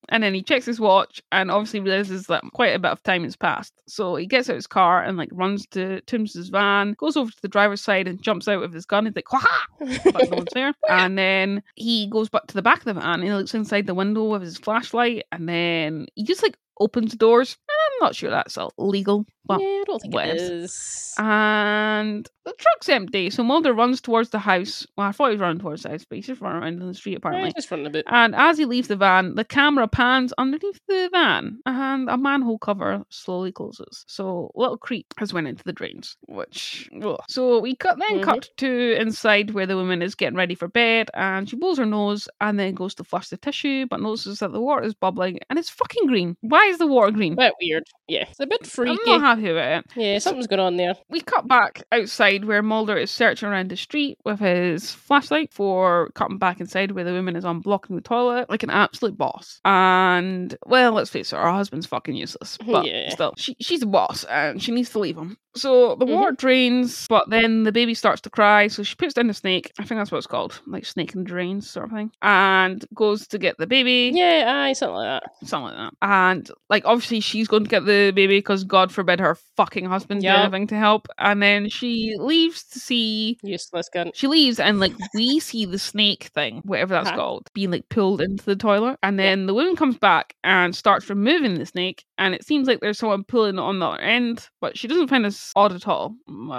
And then he checks his watch and obviously realizes that quite a bit of time has passed. So he gets out his car and like runs to Toombs's van, goes over to the driver's side and jumps out with his gun. He's like, "Waha!" But no one's there. And then he goes back to the back of the van and he looks inside the window with his flashlight, and then he just like opens doors. I'm not sure that's illegal, but yeah, I don't think what it is. is. And the truck's empty, so Mulder runs towards the house. Well, I thought he was running towards the house, but he's just running around in the street apparently. Yeah, just running a bit. And as he leaves the van, the camera pans underneath the van and a manhole cover slowly closes. So little creep has went into the drains, which... Ugh. So we cut to inside where the woman is getting ready for bed, and she blows her nose and then goes to flush the tissue, but notices that the water is bubbling and it's fucking green. Why is the water green? A bit weird. Yeah, it's a bit freaky. I'm not happy about it. Yeah, something's going on there. We cut back outside where Mulder is searching around the street with his flashlight for cutting back inside where the woman is unblocking the toilet like an absolute boss. And, well, let's face it, her husband's fucking useless. But still, she's a boss and she needs to leave him. So the water drains, but then the baby starts to cry, so she puts down the snake. I think that's what it's called, like snake and drains sort of thing. And goes to get the baby. Yeah, aye, something like that. Something like that. And, like, obviously she's going to get the baby because God forbid her fucking husband do anything to help. And then she leaves to see... Useless gun. She leaves and, like, we see the snake thing, whatever that's called, being, like, pulled into the toilet. And then the woman comes back and starts removing the snake. And it seems like there's someone pulling it on the other end, but she doesn't find this odd at all.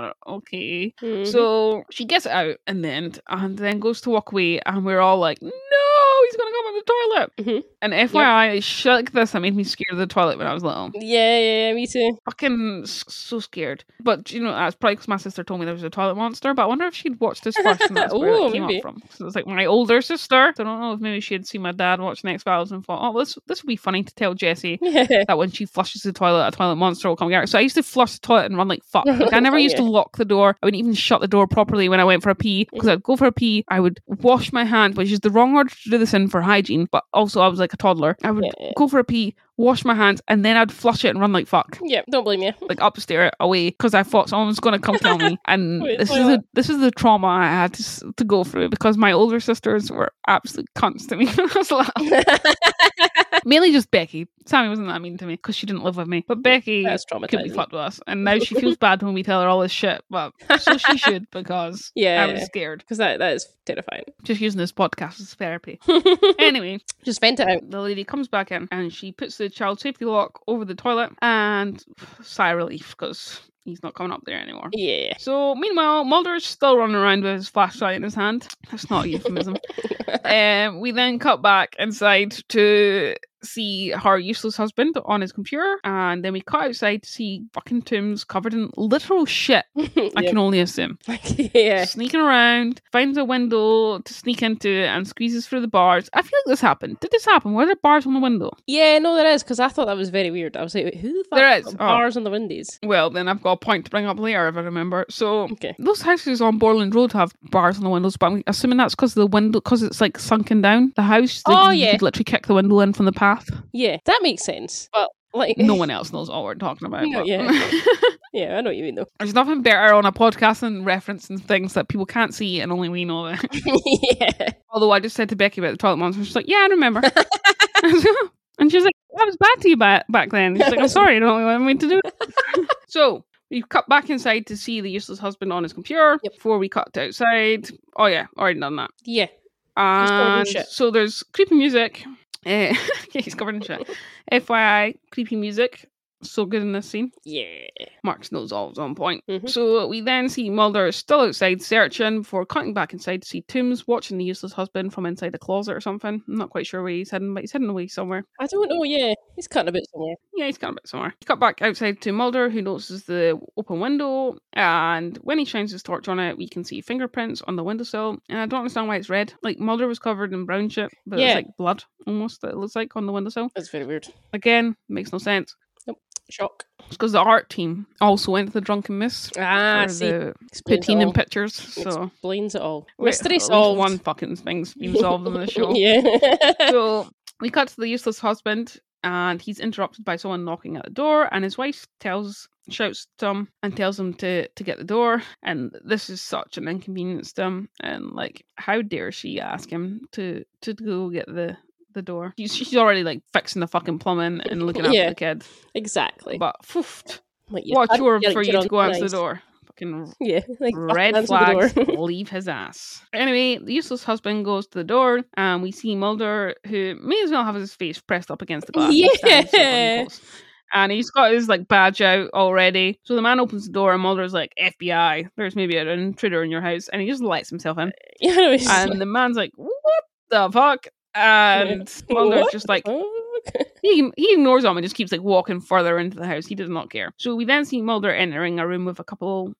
Okay. So she gets it out and then goes to walk away, and we're all like, no, he's gonna come in the toilet. And FYI, shit like this that made me scared of the toilet when I was little. Yeah, me too. Fucking so scared. But, you know, that's probably because my sister told me there was a toilet monster, but I wonder if she'd watched this first and that's where it came up from. So it's like my older sister. So I don't know if maybe she had seen my dad watching X-Files and thought, oh, this would be funny to tell Jessie that when she flushes the toilet, a toilet monster will come get her. So I used to flush the toilet and run like fuck. Like, I never used to lock the door. I wouldn't even shut the door properly when I went for a pee, because I'd go for a pee, I would wash my hands, which is the wrong order to do this in for hygiene, but also I was like a toddler. I would go for a pee, wash my hands, and then I'd flush it and run like fuck. Yeah, don't blame you. Like upstairs away, because I thought someone was going to come tell me. And this is the trauma I had to go through, because my older sisters were absolute cunts to me when I was little. Mainly just Becky. Sammy wasn't that mean to me because she didn't live with me. But Becky could be fucked with us. And now she feels bad when we tell her all this shit. But so she should, because I was scared. Because that is terrifying. Just using this podcast as therapy. Anyway. Just vent it out. The lady comes back in and she puts the child safety lock over the toilet and sigh of relief because he's not coming up there anymore. Yeah. So, meanwhile, Mulder's still running around with his flashlight in his hand. That's not a euphemism. We then cut back inside to see her useless husband on his computer, and then we cut outside to see fucking Toombs covered in literal shit. I can only assume. Sneaking around, finds a window to sneak into and squeezes through the bars. I feel like this happened. Did this happen? Were there bars on the window? Yeah, no, there is, because I thought that was very weird. I was like, who the fuck there is bars on the windows? Well, then I've got a point to bring up later if I remember. So those houses on Borland Road have bars on the windows, but I'm assuming that's because the window, because it's like sunken down the house. You could literally kick the window in from the path. Yeah, that makes sense. But like, no one else knows what we're talking about. No, yeah, I know what you mean though. There's nothing better on a podcast than referencing things that people can't see and only we know that. Although I just said to Becky about the toilet monster, she's like, yeah, I remember. And she's like, that was bad to you back then. She's like, I'm sorry, I don't know what I mean to do it. So we cut back inside to see the useless husband on his computer before we cut to outside. Oh yeah, already done that. Yeah. And so there's creepy music. He's covered in shit. FYI, creepy music. So good in this scene. Yeah. Mark's nose all on point. So we then see Mulder still outside searching before cutting back inside to see Toombs watching the useless husband from inside a closet or something. I'm not quite sure where he's heading, but he's heading away somewhere. I don't know, He's cutting a bit somewhere. Yeah, he's cutting a bit somewhere. Cut back outside to Mulder, who notices the open window, and when he shines his torch on it, we can see fingerprints on the windowsill, and I don't understand why it's red. Like, Mulder was covered in brown shit, but it's like blood, almost, that it looks like on the windowsill. That's very weird. Again, makes no sense. Shock. It's because the art team also went to the Drunken Miss for the poutine and pictures. So explains it all. Mystery solved. One fucking thing's been solved on the show. So we cut to the useless husband, and he's interrupted by someone knocking at the door, and his wife shouts to him and tells him to get the door, and this is such an inconvenience to him, and like, how dare she ask him to go get the the door. She's already like fixing the fucking plumbing and looking after the kid. Exactly. But what a chore for you to go answer the door. Fucking red flags, leave his ass. Anyway, the useless husband goes to the door and we see Mulder, who may as well have his face pressed up against the glass. Yeah. And he's got his like badge out already. So the man opens the door and Mulder's like, FBI, there's maybe an intruder in your house. And he just lets himself in. And the man's like, what the fuck? And Mulder's just like, he ignores him and just keeps like walking further into the house. He does not care. So we then see Mulder entering a room with the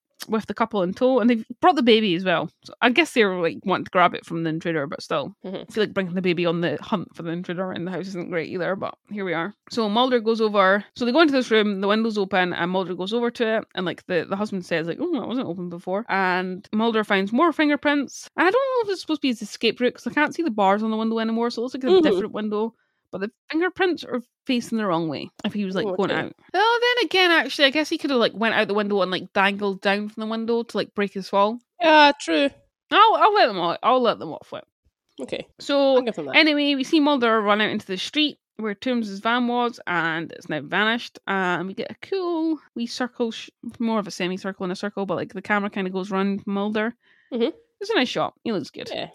couple in tow, and they've brought the baby as well. So I guess they were like wanting to grab it from the intruder, but still, I feel like bringing the baby on the hunt for the intruder in the house isn't great either. But here we are. So Mulder goes over. So they go into this room. The window's open, and Mulder goes over to it, and like the husband says like, "Oh, that wasn't open before." And Mulder finds more fingerprints. And I don't know if it's supposed to be his escape route because I can't see the bars on the window anymore. So it looks like a different window. But the fingerprints are facing the wrong way if he was like going out. Oh, then again, actually, I guess he could have like went out the window and like dangled down from the window to like break his fall. Yeah, true. I'll let them off it. Okay. So anyway, we see Mulder run out into the street where Toombs' van was, and it's now vanished. And we get a cool wee circle, more of a semicircle in a circle, but like the camera kind of goes around Mulder. It's a nice shot. He looks good. Yeah.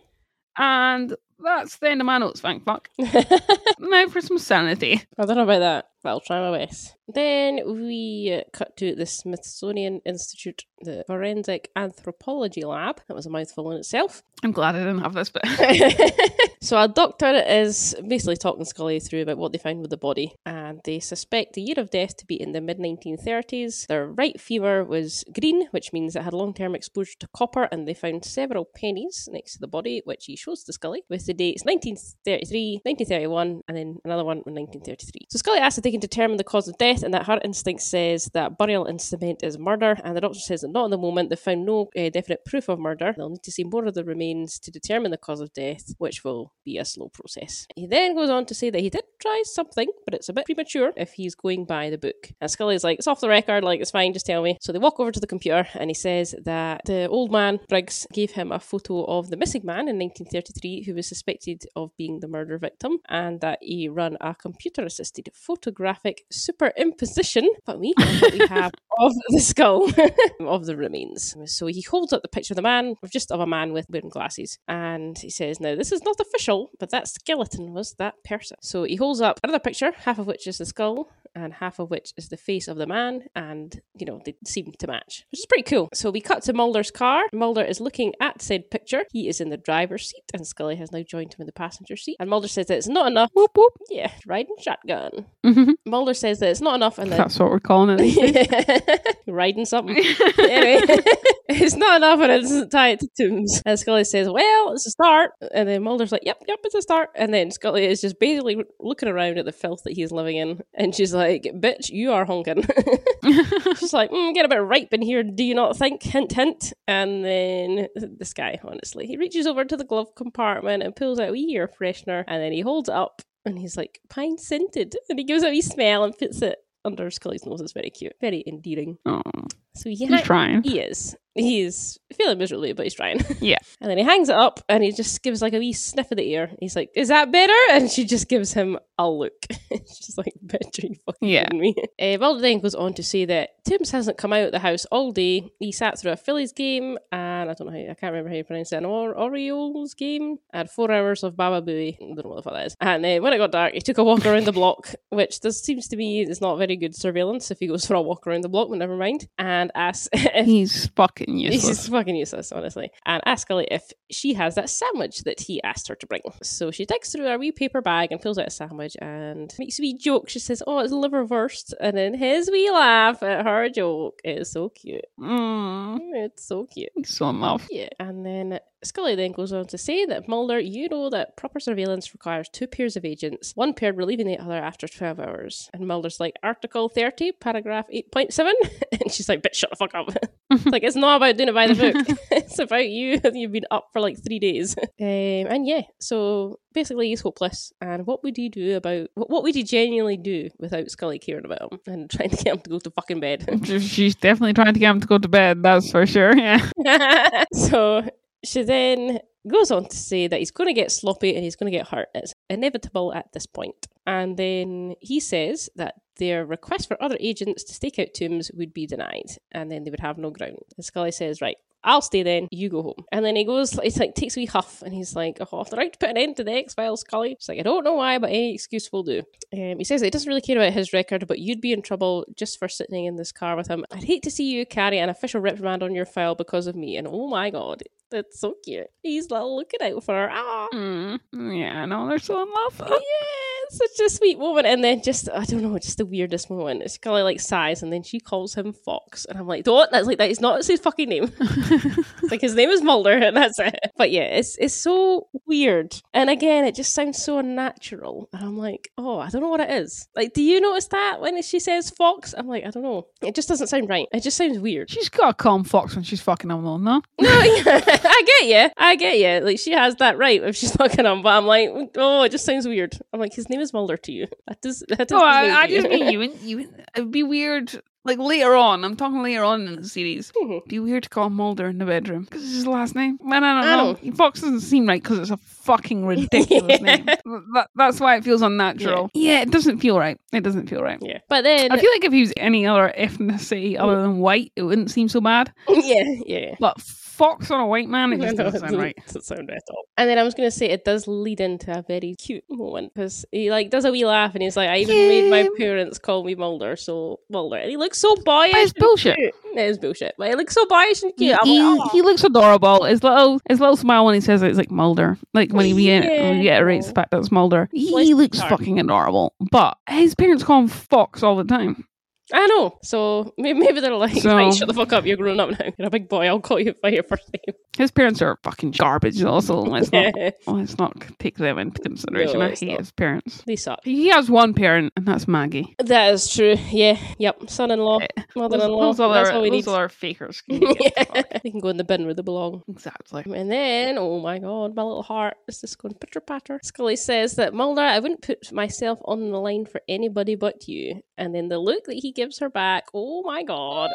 And that's the end of my notes, thank fuck. Now for some sanity. I don't know about that, but I'll try my best. Then we cut to the Smithsonian Institute, the Forensic Anthropology Lab. That was a mouthful in itself. I'm glad I didn't have this bit. So a doctor is basically talking Scully through about what they found with the body, and they suspect the year of death to be in the mid-1930s. Their right femur was green, which means it had long-term exposure to copper, and they found several pennies next to the body, which he shows to Scully, with the dates 1933, 1931, and then another one in 1933. So Scully asks if they can determine the cause of death, and that her instinct says that burial in cement is murder, and the doctor says that not at the moment. They've found no definite proof of murder. They'll need to see more of the remains to determine the cause of death, which will be a slow process. He then goes on to say that he did try something, but it's a bit premature if he's going by the book. And Scully's like, it's off the record, like, it's fine, just tell me. So they walk over to the computer, and he says that the old man, Briggs, gave him a photo of the missing man in 1933 who was suspected of being the murder victim, and that he run a computer-assisted photographic superimposition, but we have of the skull of the remains. So he holds up the picture of the man, just of a man with wearing glasses, and he says, now this is not official, but that skeleton was that person. So he holds up another picture, half of which is the skull and half of which is the face of the man, and they seem to match, which is pretty cool. So we cut to Mulder's car. Mulder is looking at said picture. He is in the driver's seat, and Scully has now joined him in the passenger seat. And Mulder says that it's not enough. Whoop, whoop. Yeah, riding shotgun. Mulder says that it's not enough, and then that's what we're calling it. Riding something. Anyway, it's not enough, and it doesn't tie it to Toombs. And Scully says, well, it's a start. And then Mulder's like, yep, it's a start. And then Scully is just basically looking around at the filth that he's living in, and she's like, bitch, you are honking. She's like, get a bit ripe in here, do you not think? Hint, hint. And then this guy, honestly, he reaches over to the glove compartment and pulls out a wee air freshener, and then he holds it up, and he's like, pine scented. And he gives it a wee smell and puts it under Scully's nose. It's very cute, very endearing. Oh, so he's trying. He is feeling miserably, but he's trying. Yeah. And then he hangs it up, and he just gives like a wee sniff of the air. He's like, is that better? And she just gives him a look. She's like, bitch, are you fucking kidding me? Mulder then goes on to say that Toombs hasn't come out of the house all day. He sat through a Phillies game, and I can't remember how you pronounce it, an Orioles game, and 4 hours of Baba Booey. I don't know what the fuck that is. And when it got dark, he took a walk around the block, which seems to me is not very good surveillance if he goes for a walk around the block, but never mind. And asks if he's fucking useless. He's fucking useless, honestly. And asks Scully if she has that sandwich that he asked her to bring. So she digs through her wee paper bag and pulls out a sandwich and makes a wee joke. She says, oh, it's liverwurst. And then his wee laugh at her joke is so cute. It's so cute. He's so in love. Yeah. And then Scully then goes on to say that Mulder, you know that proper surveillance requires 2 pairs of agents, one pair relieving the other after 12 hours. And Mulder's like, Article 30, paragraph 8.7. And she's like, bitch, shut the fuck up. It's like, it's not about doing it by the book. It's about you. You've been up for like 3 days. And yeah, so basically he's hopeless. And what would he genuinely do without Scully caring about him and trying to get him to go to fucking bed? She's definitely trying to get him to go to bed, that's for sure, yeah. So she then goes on to say that he's going to get sloppy and he's going to get hurt. It's inevitable at this point. And then he says that their request for other agents to stake out Toombs would be denied, and then they would have no ground. And Scully says, right, I'll stay then, you go home. And then he goes, he's like, takes a wee huff, and he's like, oh, they're out to put an end to the X-Files, Scully. She's like, I don't know why, but any excuse will do. He says that he doesn't really care about his record, but you'd be in trouble just for sitting in this car with him. I'd hate to see you carry an official reprimand on your file because of me. And oh my God, that's so cute. He's looking out for her. Ah. Yeah, I know, they're so in love. Yeah, it's such a sweet moment. And then just, I don't know, just the weirdest moment. Scully like sighs and then she calls him Fox. And I'm like, don't, that's like, that is not his fucking name. It's like, his name is Mulder and that's it. But yeah, it's so weird. And again, it just sounds so unnatural. And I'm like, oh, I don't know what it is. Like, do you notice that when she says Fox? I'm like, I don't know. It just doesn't sound right. It just sounds weird. She's got to call him Fox when she's fucking him though, no? No, I get you. Like, she has that right if she's fucking him, but I'm like, oh, it just sounds weird. I'm like, his name is Mulder to you. That does No, I just mean you. It'd be weird. Like later on, I'm talking later on in the series. It'd be weird to call Mulder in the bedroom because it's his last name. Man, I don't know. Fox doesn't seem right because it's a fucking ridiculous name. That's why it feels unnatural. Yeah, it doesn't feel right. It doesn't feel right. Yeah, but then I feel like if he was any other ethnicity other than white, it wouldn't seem so bad. Yeah. But Fox on a white man, it just doesn't sound right. It doesn't sound right at all. And then I was going to say it does lead into a very cute moment because he like does a wee laugh and he's like, I even made my parents call me Mulder, so Mulder. And he looks so boyish. But it's bullshit. It is bullshit. But he looks so boyish and cute. He looks adorable. His little smile when he says it, it's like Mulder. Like when he reiterates the fact that it's Mulder. He looks fucking adorable. But his parents call him Fox all the time. I know. So maybe they're like, right, shut the fuck up, you're grown up now. You're a big boy, I'll call you by your first name. His parents are fucking garbage also. Let's not take them into consideration. No, I hate his parents. They suck. He has one parent and that's Maggie. That is true. Yeah. Yep. Son-in-law, mother-in-law. That's all we need. Those are fakers. They can go in the bin where they belong. Exactly. And then, oh my God, my little heart is just going pitter-patter. Scully says that, Mulder, I wouldn't put myself on the line for anybody but you. And then the look that he gives her back, oh my God.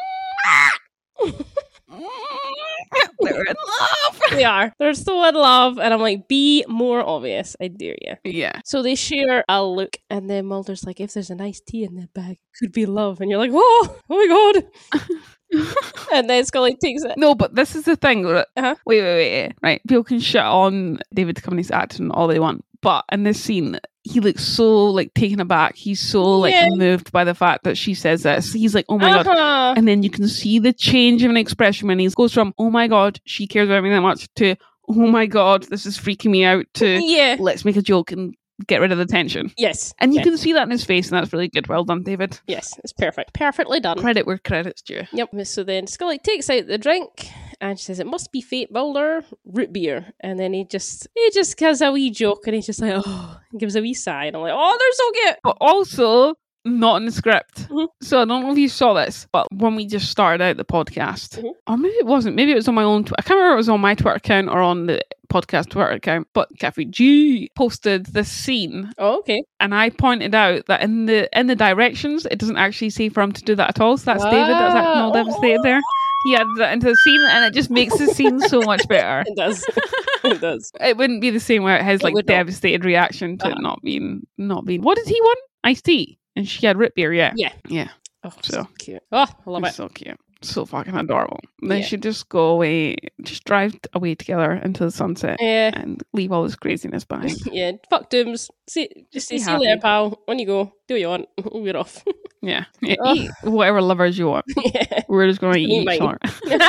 They're in love. They are. They're so in love. And I'm like, be more obvious. I dare you. Yeah. So they share a look. And then Mulder's like, if there's an iced tea in that bag, it could be love. And you're like, oh my God. And then Scully takes it. No, but this is the thing. Wait. Right. People can shit on David Duchovny's acting all they want. But in this scene, he looks so like taken aback. He's so like moved by the fact that she says this. He's like, oh my God. And then you can see the change of an expression when he goes from, oh my God, she cares about me that much, to, oh my God, this is freaking me out, to let's make a joke and get rid of the tension. Yes. And you can see that in his face, and that's really good. Well done, David. Yes, it's perfect. Perfectly done. Credit where credit's due. Yep. So then Scully takes out the drink and she says, it must be fate, Mulder, root beer. And then he just gives a wee joke and he's just like, oh, gives a wee sigh. And I'm like, oh, they're so cute. But also, not in the script. So I don't know if you saw this, but when we just started out the podcast, or maybe it wasn't, maybe it was on my own, I can't remember if it was on my Twitter account or on the podcast Twitter account, but Kathy G posted this scene. Oh, okay. And I pointed out that in the directions, it doesn't actually say for him to do that at all. So that's David, that's acting all devastated there. He added that into the scene and it just makes the scene so much better. It does. It does. It wouldn't be the same where it has like devastated reaction to it not being. What did he want? Iced tea. And she had root beer, yeah. Oh, so cute. Oh, I love it. So cute. So fucking adorable. They should just go away, just drive away together into the sunset and leave all this craziness behind. Yeah, fuck Dooms. See you later, pal. When you go, do what you want. We're off. Yeah. Eat whatever livers you want. Yeah. We're just going to eat each other.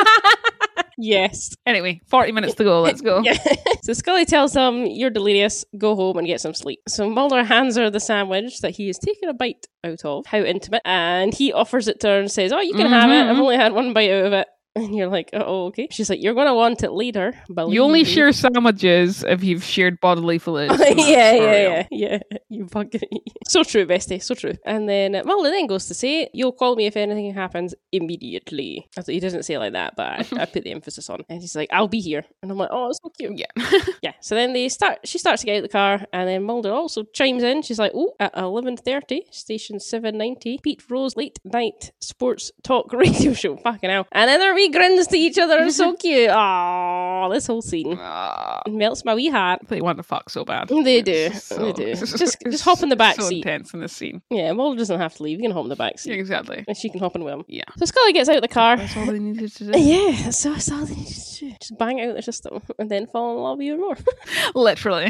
Yes. Anyway, 40 minutes to go. Let's go. Yeah. So Scully tells him, you're delirious. Go home and get some sleep. So Mulder hands her the sandwich that he has taken a bite out of. How intimate. And he offers it to her and says, oh, you can have it. I've only had one bite out of it. And you're like, oh, okay. She's like, you're going to want it later. You only share sandwiches if you've shared bodily fluids. Yeah. You fucking... So true, bestie. So true. And then Mulder then goes to say, you'll call me if anything happens immediately. He doesn't say it like that, but I put the emphasis on. And he's like, I'll be here. And I'm like, oh, it's so cute. Yeah. Yeah. So then she starts to get out of the car, and then Mulder also chimes in. She's like, oh, at 11:30, station 790, Pete Rose late night sports talk radio show. Fucking hell. And then they're wee grins to each other are so cute. Oh, this whole scene melts my wee heart. They want to fuck so bad. They do. Just hop in the back so seat. Intense in this scene. Yeah, Mulder doesn't have to leave. You can hop in the back seat. Yeah, exactly. And she can hop in with him. Yeah. So Scully gets out of the car. That's all they needed to do. Yeah, so that's all they needed to do. Just bang out the system and then fall in love even more. Literally.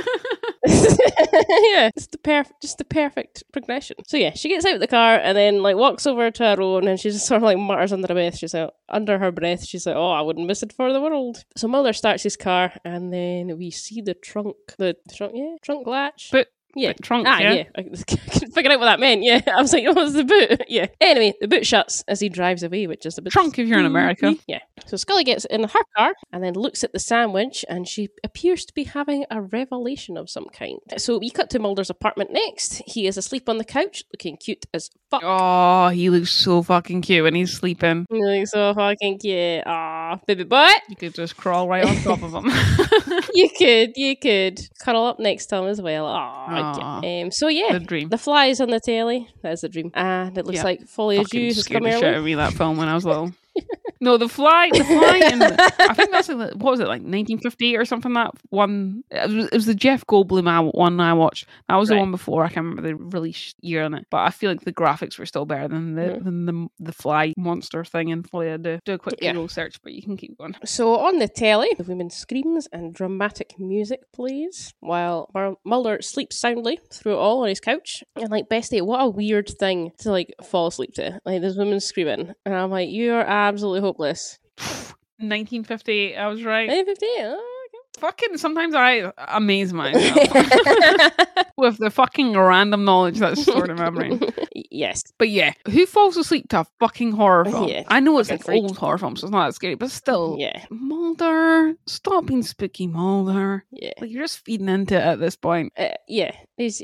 Yeah, it's the perfect progression. So yeah, she gets out of the car and then like walks over to her own, and she just sort of like mutters under her breath. She's like, "Oh, I wouldn't miss it for the world." So Mulder starts his car, and then we see the trunk latch. But yeah, trunk. yeah. I couldn't figure out what that meant. Yeah, I was like, "Oh, it's the boot." Yeah. Anyway, the boot shuts as he drives away, which is a bit trunk if you're in America. Yeah. So Scully gets in her car and then looks at the sandwich, and she appears to be having a revelation of some kind. So we cut to Mulder's apartment next. He is asleep on the couch, looking cute as fuck. Oh, he looks so fucking cute when he's sleeping. He looks so fucking cute. Aw, baby boy. You could just crawl right on top of him. You could cuddle up next to him as well. Aww. So yeah, the dream. The fly is on the telly. That's the dream. And it looks like Folly as You has come here. here. Shit me that film when I was little. No, the fly, I think that's like, what was it, like 1958 or something? That one, it was the Jeff Goldblum one I watched. That was the one before. I can't remember the release year on it, but I feel like the graphics were still better than the fly monster thing. And probably had to do a quick Google search, but you can keep going. So on the telly, the woman screams and dramatic music plays while Mulder sleeps soundly through it all on his couch. And like, bestie, what a weird thing to like fall asleep to. Like, this woman screaming, and I'm like, you are absolutely hopeless. 1958, I was right. 1958, oh, okay. Fucking, sometimes I amaze myself with the fucking random knowledge that's stored in memory. Yes. But yeah, who falls asleep to a fucking horror film? Yeah, I know it's like old horror films, so it's not that scary, but still. Yeah. Mulder, stop being spooky, Mulder. Yeah. Like, you're just feeding into it at this point. Yeah. He's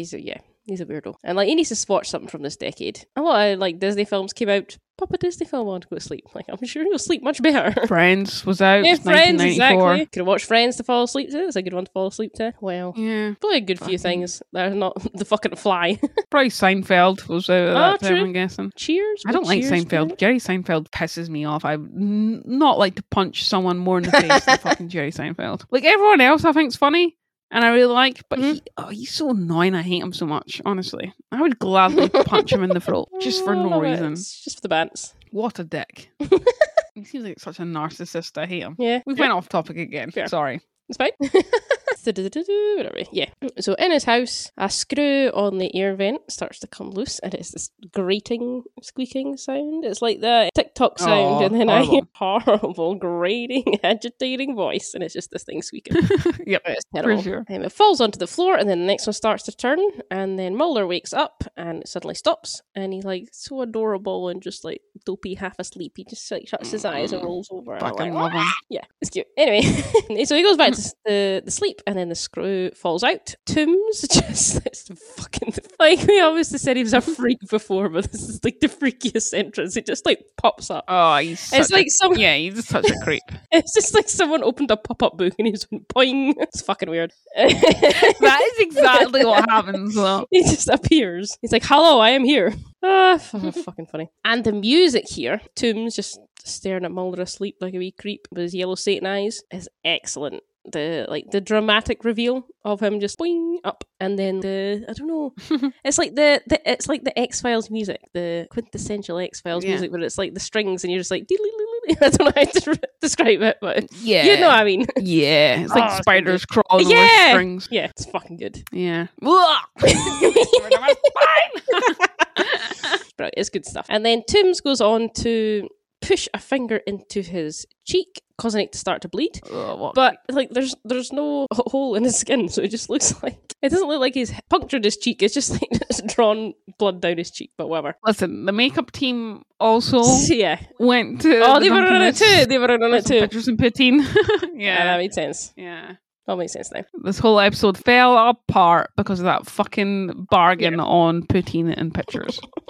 a weirdo. And like, he needs to watch something from this decade. A lot of like Disney films came out. Pop a Disney film on to go to sleep. Like, I'm sure he'll sleep much better. Friends was out. Yeah, Friends, exactly. Could have watched Friends to fall asleep to. It's a good one to fall asleep to. Well, yeah, probably a good few things that are not the fucking fly. Probably Seinfeld was out at that time, I'm guessing. Cheers. I don't like Seinfeld. Jerry Seinfeld pisses me off. I not like to punch someone more in the face than fucking Jerry Seinfeld. Like, everyone else I think's funny and I really like, but he's so annoying. I hate him so much, honestly. I would gladly punch him in the throat just for no reason. Just for the bants. What a dick. He seems like such a narcissist. I hate him. Yeah. We went off topic again. Fair. Sorry. It's fine. Whatever. Yeah. So in his house, a screw on the air vent starts to come loose, and it's this grating, squeaking sound. It's like the TikTok sound, and then I hear horrible, grating, agitating voice, and it's just this thing squeaking. Yep, it's terrible. For sure. It falls onto the floor, and then the next one starts to turn, and then Mulder wakes up, and it suddenly stops, and he's like so adorable and just like dopey, half asleep. He just like shuts his eyes and rolls over. Fucking love him. Yeah, it's cute. Anyway, so he goes back to the sleep, and then the screw falls out. Toombs just it's fucking like we obviously said he was a freak before, but this is like the freakiest entrance. It just like pops up. Oh, he's such he's such a creep. It's just like someone opened a pop-up book and he just went boing. It's fucking weird. That is exactly what happens though. He just appears. He's like, hello, I am here. Fucking funny. And the music here, Toombs just staring at Mulder asleep like a wee creep with his yellow Satan eyes, is excellent. The dramatic reveal of him just boing up, and then it's like the X-Files music, the quintessential X-Files music, where it's like the strings and you're just like I don't know how to describe it, but yeah, you know what I mean. Yeah, it's like spiders crawling over strings. Yeah, it's fucking good. Yeah. Right, it's good stuff. And then Toombs goes on to push a finger into his cheek, causing it to start to bleed. But like, there's no hole in his skin, so it just looks like it doesn't look like he's punctured his cheek. It's just like it's drawn blood down his cheek. But whatever. Listen, the makeup team also went to. They were on it too. They were on it too. Pictures and poutine. Yeah, that made sense. Yeah. That makes sense now. This whole episode fell apart because of that fucking bargain on poutine and pictures.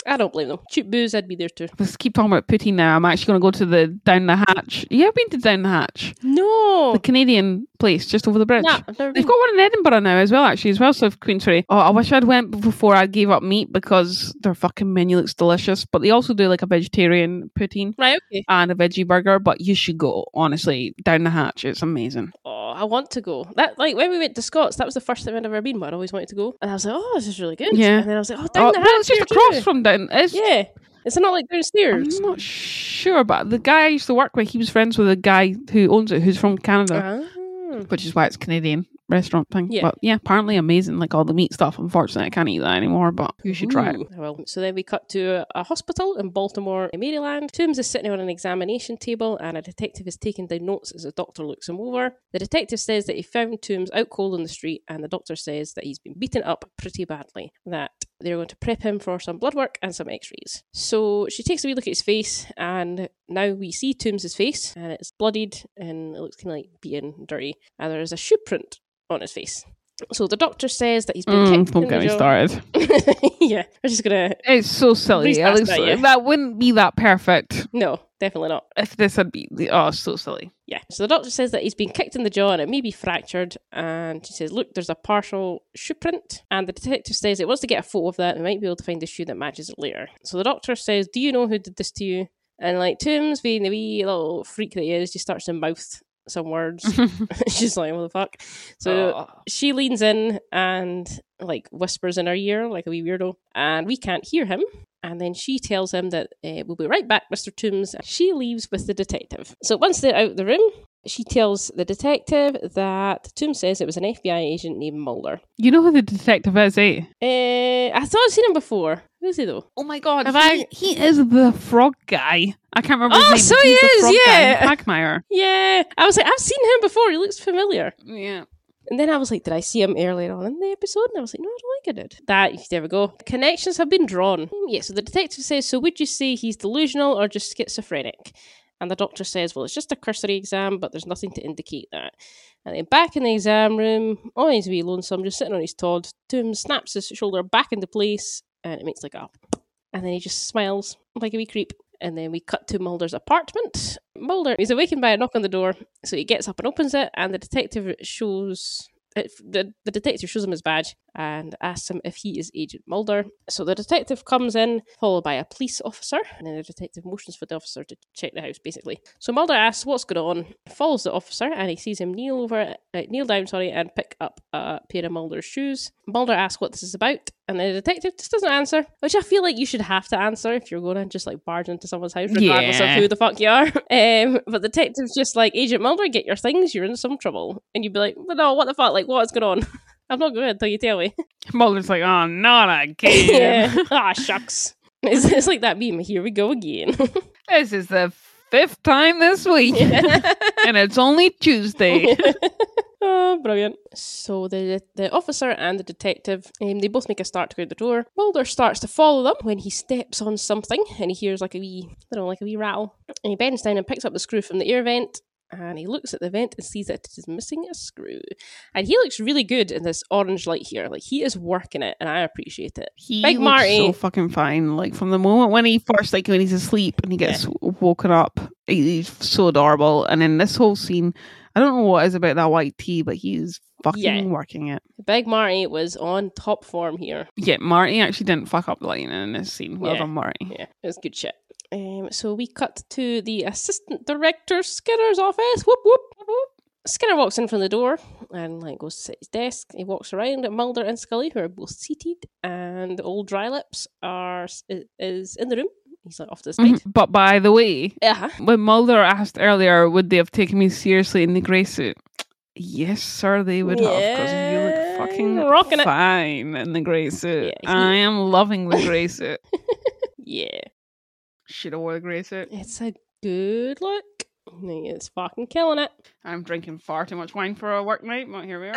I don't blame them. Cheap booze, I'd be there too. Let's keep talking about poutine now. I'm actually going to go to the Down the Hatch. You have been to Down the Hatch? No. The Canadian place just over the bridge. Nah, I've never They've been. got one in Edinburgh now as well, actually, as well, South Queensferry. Oh, I wish I'd went before I gave up meat because their fucking menu looks delicious. But they also do like a vegetarian poutine Right, okay. and a veggie burger. But you should go, honestly. Down the Hatch, it's amazing. Oh, I want to go. That, like, when we went to Scots, that was the first time I'd ever been, but I'd always wanted to go. And I was like, oh, this is really good. Yeah. And then I was like, oh, down the well, it's hatch just here across too. from down. Yeah. It's not like downstairs. I'm not sure, but the guy I used to work with, he was friends with a guy who owns it, who's from Canada, which is why it's Canadian restaurant thing. Yeah. But yeah, apparently amazing, like all the meat stuff. Unfortunately, I can't eat that anymore, but you should try it. Well, so then we cut to a hospital in Baltimore, Maryland. Toombs is sitting on an examination table and a detective is taking down notes as the doctor looks him over. The detective says that he found Toombs out cold on the street and the doctor says that he's been beaten up pretty badly, that they're going to prep him for some blood work and some x-rays. So she takes a wee look at his face and now we see Toombs' face and it's bloodied and it looks kind of like beaten, dirty, and there is a shoe print on his face. So the doctor says that he's been kicked Don't in get the me jaw. started. Yeah, we're just gonna... It's so silly. Breeze It past looks that, like- yeah. that wouldn't be that perfect No, definitely not. if this had been. Oh, so silly. Yeah. So the doctor says that he's been kicked in the jaw and it may be fractured. And she says, look, there's a partial shoe print. And the detective says it wants to get a photo of that. We might be able to find the shoe that matches it later. So the doctor says, do you know who did this to you? And like Toombs, being the wee little freak that he is, just starts to mouth some words. She's like, what the fuck? So she leans in and like whispers in her ear like a wee weirdo. And we can't hear him. And then she tells him that we'll be right back, Mr. Toombs. She leaves with the detective. So once they're out the room, she tells the detective that Toombs says it was an FBI agent named Mulder. You know who the detective is, eh? I thought I'd seen him before. Who is he though? Oh my god, Have he is the frog guy. I can't remember Oh, his name. so but he he's the is, frog guy in yeah. Quagmire. Yeah. I was like, I've seen him before. He looks familiar. Yeah. And then I was like, did I see him earlier on in the episode? And I was like, no, I don't think I did. There we go. Connections have been drawn. Yeah, so the detective says, so would you say he's delusional or just schizophrenic? And the doctor says, well, it's just a cursory exam, but there's nothing to indicate that. And then back in the exam room, oh, he's wee lonesome, just sitting on his Todd. Toombs snaps his shoulder back into place, and it makes like a... And then he just smiles like a wee creep. And then we cut to Mulder's apartment. Mulder is awakened by a knock on the door, so he gets up and opens it, and the detective shows... The detective shows him his badge and asks him if he is Agent Mulder. So the detective comes in, followed by a police officer, and then the detective motions for the officer to check the house, basically. So Mulder asks what's going on, follows the officer, and he sees him kneel down, and pick up a pair of Mulder's shoes. Mulder asks what this is about, and the detective just doesn't answer, which I feel like you should have to answer if you're going to just like barge into someone's house, regardless of who the fuck you are. But the detective's just like, Agent Mulder, get your things, you're in some trouble. And you'd be like, but no, what the fuck, like what's going on? I'm not good until you tell me. Mulder's like, oh, not again. Yeah. Ah, shucks. It's like that meme, here we go again. This is the 5th time this week. And it's only Tuesday. Oh, brilliant. So the officer and the detective, they both make a start to go out the door. Mulder starts to follow them when he steps on something and he hears like a wee rattle. And he bends down and picks up the screw from the air vent. And he looks at the vent and sees that it is missing a screw. And he looks really good in this orange light here. Like, he is working it, and I appreciate it. He Big looks Marty. so fucking fine. Like, from the moment when he first, like, when he's asleep and he gets woken up, he's so adorable. And in this whole scene, I don't know what is about that white tea, but he's fucking working it. Big Marty was on top form here. Yeah, Marty actually didn't fuck up the lighting in this scene. Well done, Marty. Yeah, it was good shit. So we cut to the assistant director Skinner's office. Whoop, whoop, whoop. Skinner walks in from the door and like goes to sit at his desk. He walks around at Mulder and Scully, who are both seated, and old Dry Lips is in the room. He's like off to the side. But by the way, Uh-huh. when Mulder asked earlier, would they have taken me seriously in the grey suit? Yes, sir, they would have, because you look fucking rocking fine in the grey suit. Yeah, I am loving the grey suit. Yeah. Should have wore the grey suit. It's a good look. It's fucking killing it. I'm drinking far too much wine for a work night, but here we are.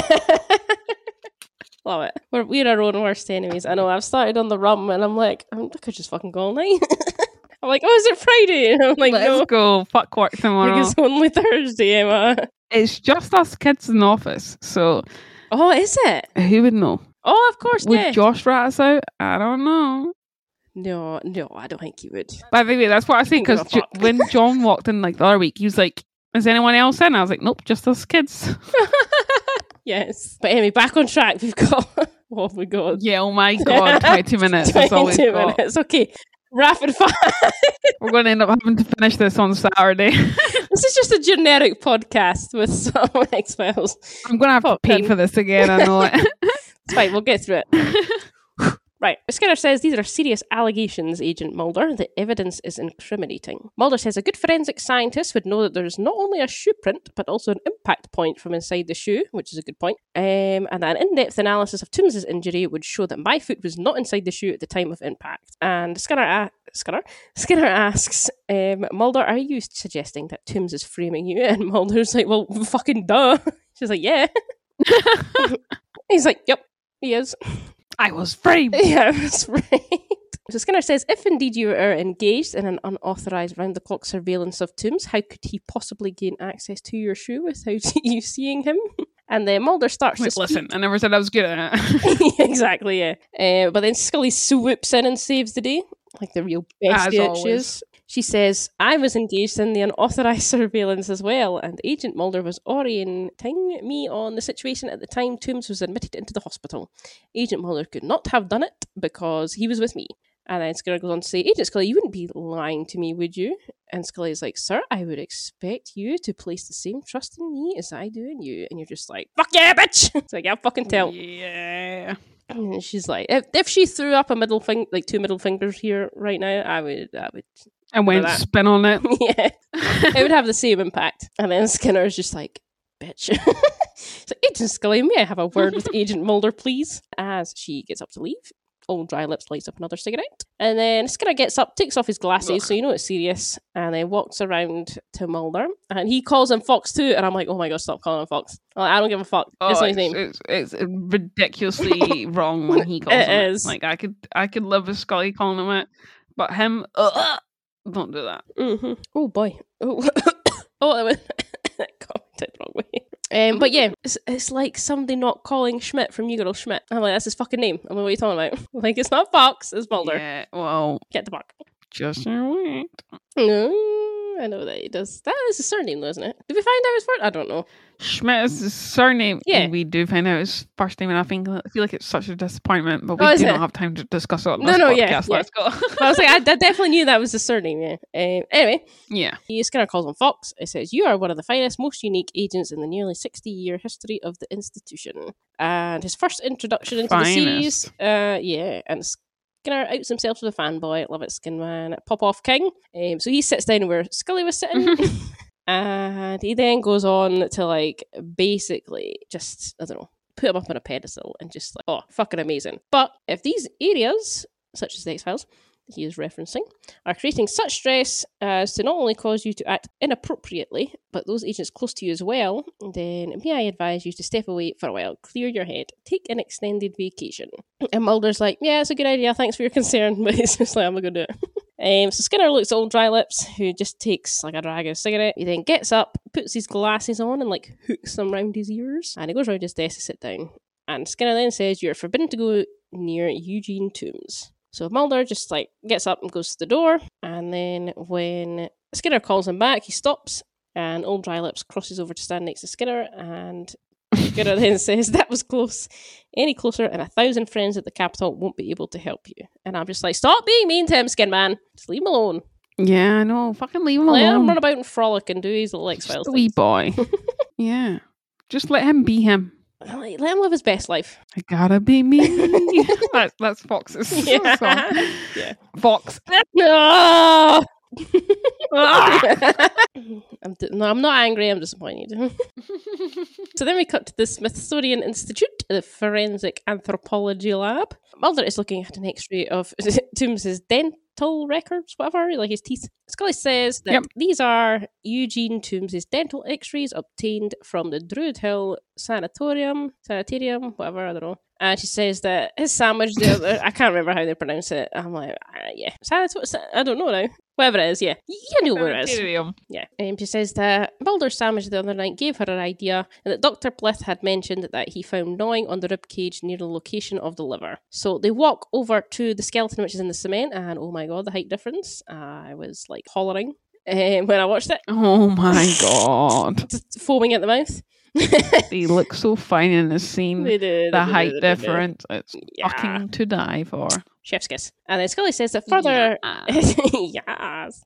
Love it. We're our own worst enemies. I know, I've started on the rum and I'm like, I could just fucking go all night. I'm like, oh, is it Friday? And I'm like, Let's no. go. Fuck work tomorrow. Like, it's only Thursday, Emma. It's just us kids in the office, so Oh, is it? who would know? Oh, of course, Would yeah. Josh rat us out? I don't know. No, I don't think he would. By the way, that's what I say, Couldn't give because a fuck. when John walked in like the other week, he was like, is anyone else in? I was like, nope, just us kids. Yes. But anyway, back on track. We've got... What have we got? Yeah, oh my God, 22 minutes. That's all we've 22 got. minutes. Okay. Rapid fire. We're going to end up having to finish this on Saturday. This is just a generic podcast with some X-Files. I'm going to have to pay for this again, I know it. It's fine, we'll get through it. Right. Skinner says these are serious allegations, Agent Mulder. The evidence is incriminating. Mulder says a good forensic scientist would know that there's not only a shoe print, but also an impact point from inside the shoe, which is a good point. And that an in-depth analysis of Toombs' injury would show that my foot was not inside the shoe at the time of impact. And Skinner asks, Mulder, are you suggesting that Toombs is framing you? And Mulder's like, well, fucking duh. She's like, yeah. He's like, yep, he is. I was framed. Yeah, that's right. So Skinner says, if indeed you are engaged in an unauthorised round-the-clock surveillance of Toombs, how could he possibly gain access to your shoe without you seeing him? And then Mulder starts to speak. Listen, I never said I was good at it. Exactly, yeah. But then Scully swoops in and saves the day, like the real bestie she is. She says, I was engaged in the unauthorised surveillance as well, and Agent Mulder was orienting me on the situation at the time Toombs was admitted into the hospital. Agent Mulder could not have done it because he was with me. And then Skinner goes on to say, Agent Scully, you wouldn't be lying to me, would you? And Scully's like, sir, I would expect you to place the same trust in me as I do in you. And you're just like, fuck yeah, bitch! It's like, yeah, fucking tell. Yeah. And she's like, if she threw up a middle finger, like 2 middle fingers here right now, I would. I went spin on it. Yeah. It would have the same impact. And then Skinner's just like, bitch. It's like, Agent Scully, may I have a word with Agent Mulder, please? As she gets up to leave, Old Dry Lips lights up another cigarette. And then Skinner gets up, takes off his glasses, so you know it's serious, and then walks around to Mulder. And he calls him Fox too, and I'm like, oh my God, stop calling him Fox. Like, I don't give a fuck. That's not his name. It's ridiculously wrong when he calls him it. Is. Like, I could live with Scully calling him it, but him, don't do that. Mm-hmm. Oh boy. Oh, that was commented wrong way. But yeah, it's like somebody not calling Schmidt from New Girl Schmidt. I'm like, that's his fucking name. I'm like, what are you talking about? Like, it's not Fox, it's Mulder. Yeah, well, get the fuck. Just wait. No, I know that he does. That is his surname, though, isn't it? Did we find out his first? I don't know. Schmidt is his surname. Yeah. We do find out his first name, and I feel like it's such a disappointment, but we do not have time to discuss it on this podcast. Yeah. Let's go. I was like, I definitely knew that was his surname, yeah. Anyway. Yeah. Skinner calls him Fox. It says, you are one of the finest, most unique agents in the nearly 60-year history of the institution. And his first introduction into the series, and Skinner outs himself as a fanboy. Love it, Skinman. Pop off king. So he sits down where Scully was sitting. And he then goes on to, like, basically just, I don't know, put him up on a pedestal and just like, oh, fucking amazing. But if these areas, such as the X-Files he is referencing, are creating such stress as to not only cause you to act inappropriately, but those agents close to you as well, then may I advise you to step away for a while, clear your head, take an extended vacation. And Mulder's like, yeah, it's a good idea, thanks for your concern, but it's just like, I'm not going to do it. So Skinner looks at Old Dry Lips, who just takes like a drag of a cigarette. He then gets up, puts his glasses on and like hooks them round his ears, and he goes round his desk to sit down. And Skinner then says, you're forbidden to go near Eugene Toombs. So Mulder just like gets up and goes to the door, and then when Skinner calls him back, he stops, and Old Dry Lips crosses over to stand next to Skinner, and Skinner then says, that was close. Any closer and 1,000 friends at the Capitol won't be able to help you. And I'm just like, stop being mean to him, Skin Man. Just leave him alone. Yeah, I know. Fucking leave him alone. Let him run about and frolic and do his little X-Files. Wee boy. Yeah. Just let him be him. Let him live his best life. I gotta be me. That's Fox's song. Yeah. Fox. No! I'm not angry, I'm disappointed. So then we cut to the Smithsonian Institute, the Forensic Anthropology Lab. Mulder is looking at an x-ray of Toombs' dental records, whatever, like his teeth. Scully says that these are Eugene Toombs' dental x-rays obtained from the Druid Hill Sanitarium, whatever, I don't know. And she says that his sandwich, I can't remember how they pronounce it. I'm like, yeah. I don't know now. Whatever it is, yeah. You know what it is. Yeah. She says that Mulder's sandwich the other night gave her an idea, and that Dr. Plith had mentioned that he found gnawing on the rib cage near the location of the liver. So they walk over to the skeleton, which is in the cement, and oh my god, the height difference. I was like hollering when I watched it. Oh my god. Just foaming at the mouth. They look so fine in the scene. They do. The height difference. It's fucking to die for. Chef's kiss. And then Scully says that further... Yes.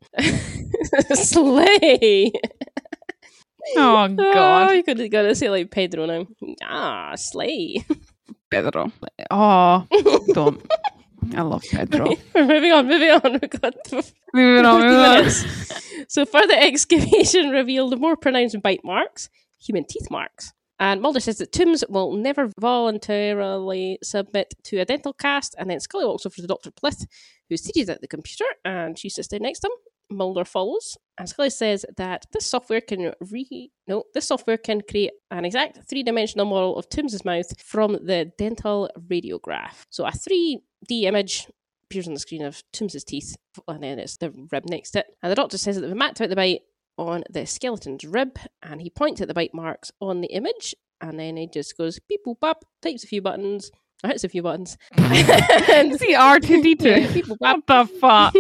Slay. Oh, God. Oh, you could gotta say like Pedro now. Ah, slay. Pedro. Oh, don't. I love Pedro. We're moving on. We've got Moving on. So further excavation revealed more pronounced bite marks, human teeth marks. And Mulder says that Toombs will never voluntarily submit to a dental cast, and then Scully walks over to Dr. Plith, who's seated at the computer, and she sits down next to him. Mulder follows, and Scully says that this software can create an exact 3-dimensional model of Toombs' mouth from the dental radiograph. So a 3D image appears on the screen of Toombs' teeth, and then it's the rib next to it. And the doctor says that they've mapped out the bite on the skeleton's rib, and he points at the bite marks on the image, and then he just goes beep boop bop, types a few buttons, hits a few buttons. And see R2D2. What the fuck?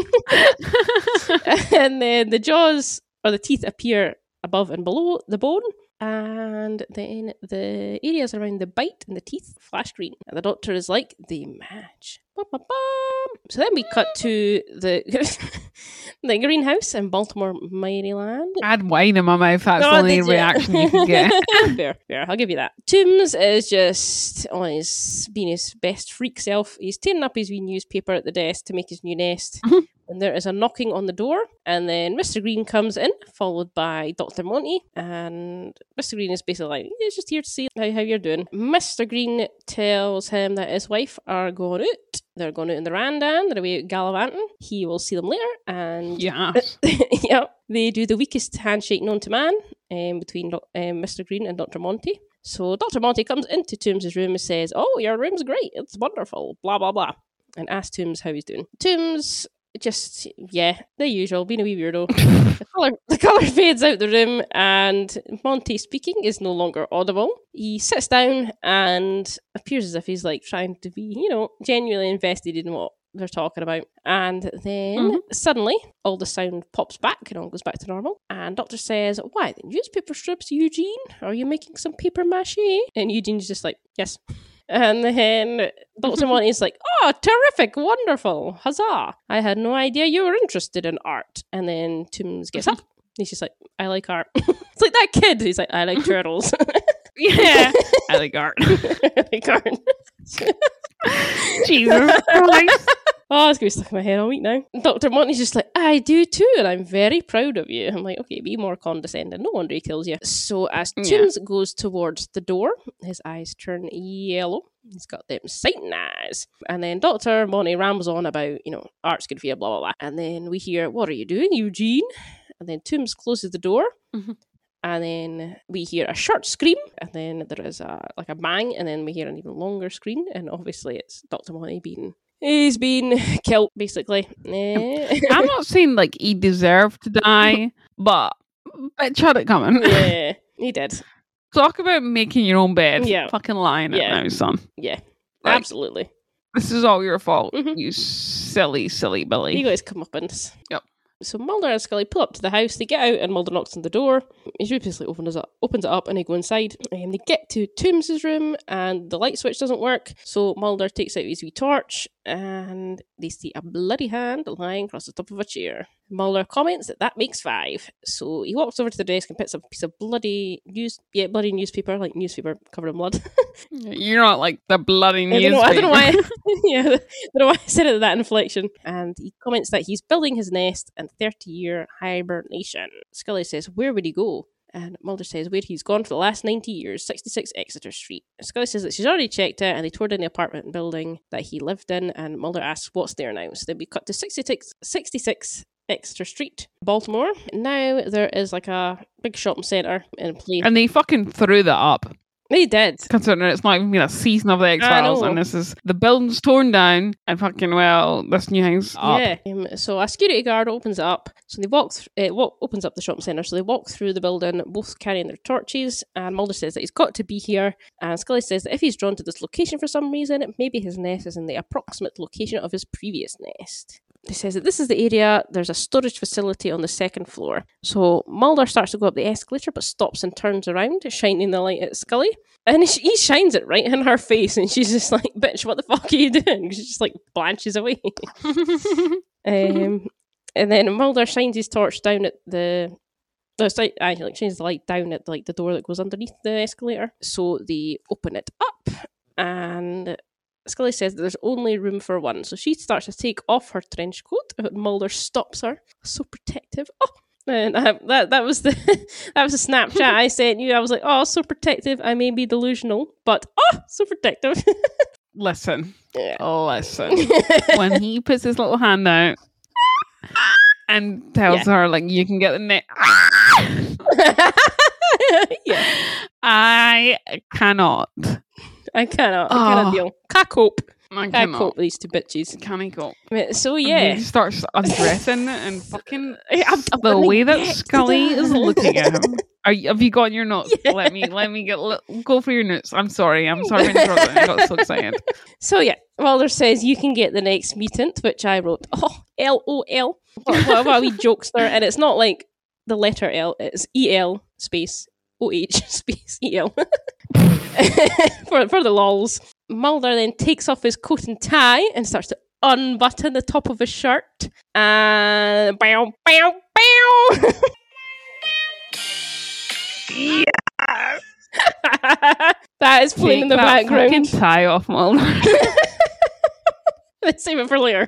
And then the jaws or the teeth appear above and below the bone, and then the areas around the bite and the teeth flash green. And the doctor is like, they match. So then we cut to the the greenhouse in Baltimore, Maryland. I had wine in my mouth. That's the only reaction you can get. Fair, I'll give you that. Toombs is just on being his best freak self. He's tearing up his wee newspaper at the desk to make his new nest. And there is a knocking on the door, and then Mr. Green comes in, followed by Dr. Monty, and Mr. Green is basically like, he's just here to see how you're doing. Mr. Green tells him that his wife are going out. They're going out in the Randan, they're away out gallivanting. He will see them later, and they do the weakest handshake known to man between Mr. Green and Dr. Monty. So Dr. Monty comes into Toombs' room and says, "Oh, your room's great, it's wonderful, blah, blah, blah," and asks Toombs how he's doing. Toombs... just, the usual, being a wee weirdo. The colour fades out the room, and Monty speaking is no longer audible. He sits down and appears as if he's like trying to be, genuinely invested in what they're talking about. And then suddenly, all the sound pops back and all goes back to normal. And Doctor says, "Why, the newspaper strips, Eugene? Are you making some paper mache?" And Eugene's just like, "Yes." And then Dr. Monty's like, "Oh, terrific, wonderful, huzzah. I had no idea you were interested in art." And then Toombs gets up. He's just like, "I like art." It's like that kid. He's like, "I like turtles." Yeah. I like art. I like art. Jesus Christ. Oh, it's going to be stuck in my head all week now. Dr. Monty's just like, "I do too, and I'm very proud of you." I'm like, okay, be more condescending. No wonder he kills you. So as Toombs goes towards the door, his eyes turn yellow. He's got them sighting eyes. And then Dr. Monty rambles on about, art's good for you, blah, blah, blah. And then we hear, "What are you doing, Eugene?" And then Toombs closes the door. And then we hear a short scream, and then there is a bang, and then we hear an even longer scream, and obviously it's Dr. Monty he's been killed, basically. I'm not saying he deserved to die, but bitch had it coming. Yeah, he did. Talk about making your own bed. Yeah. Fucking lying it now, son. Yeah, absolutely. This is all your fault, you silly, silly Billy. He got his comeuppance. Yep. So Mulder and Scully pull up to the house, they get out, and Mulder knocks on the door. He basically opens it up, and they go inside. They get to Toombs' room, and the light switch doesn't work, so Mulder takes out his wee torch, and they see a bloody hand lying across the top of a chair. Mulder comments that makes 5. So he walks over to the desk and picks up a piece of bloody newspaper, like newspaper covered in blood. You're not like the bloody newspaper. I don't know why. I don't know why I said it with that inflection. And he comments that he's building his nest in 30-year hibernation. Scully says, "Where would he go?" And Mulder says where he's gone for the last 90 years, 66 Exeter Street. Scully says that she's already checked it, and they toured in the apartment and building that he lived in, and Mulder asks what's there now. So then we cut to 66 Exeter Street, Baltimore. Now there is a big shopping centre in place. And they fucking threw that up. They did. Considering it's not even been a season of the X-Files, and this is the building's torn down, and fucking this new house up. Yeah. So a security guard opens it up. So they opens up the shopping centre. So they walk through the building, both carrying their torches. And Mulder says that he's got to be here. And Scully says that if he's drawn to this location for some reason, maybe his nest is in the approximate location of his previous nest. He says that this is the area, there's a storage facility on the second floor. So Mulder starts to go up the escalator, but stops and turns around, shining the light at Scully. And he shines it right in her face, and she's just like, bitch, what the fuck are you doing? She just like blanches away. And then Mulder shines his torch down at shines the light down at the door that goes underneath the escalator. So they open it up, and Scully says that there's only room for one. So she starts to take off her trench coat, but Mulder stops her. So protective. Oh, and that was the Snapchat I sent you. I was like, oh, so protective. I may be delusional, but so protective. Listen. When he puts his little hand out and tells her, like, you can get the net. Yeah. I cannot deal. Can't cope. I cannot cope with these two bitches. Can't cope. So yeah, he starts undressing and fucking the way that Scully is looking at him. Have you got your notes? Yeah. Let me go for your notes. I'm sorry to interrupt. I got so excited. So yeah, Mulder says you can get the next mutant, which I wrote. Oh, LOL. What a wee jokester, and it's not like the letter L. It's EL space OH space EL. for the lols. Mulder then takes off his coat and tie and starts to unbutton the top of his shirt. And bow, bow, bow. Yeah. That is playing in the background. Fucking tie off, Mulder. Let's save it for later.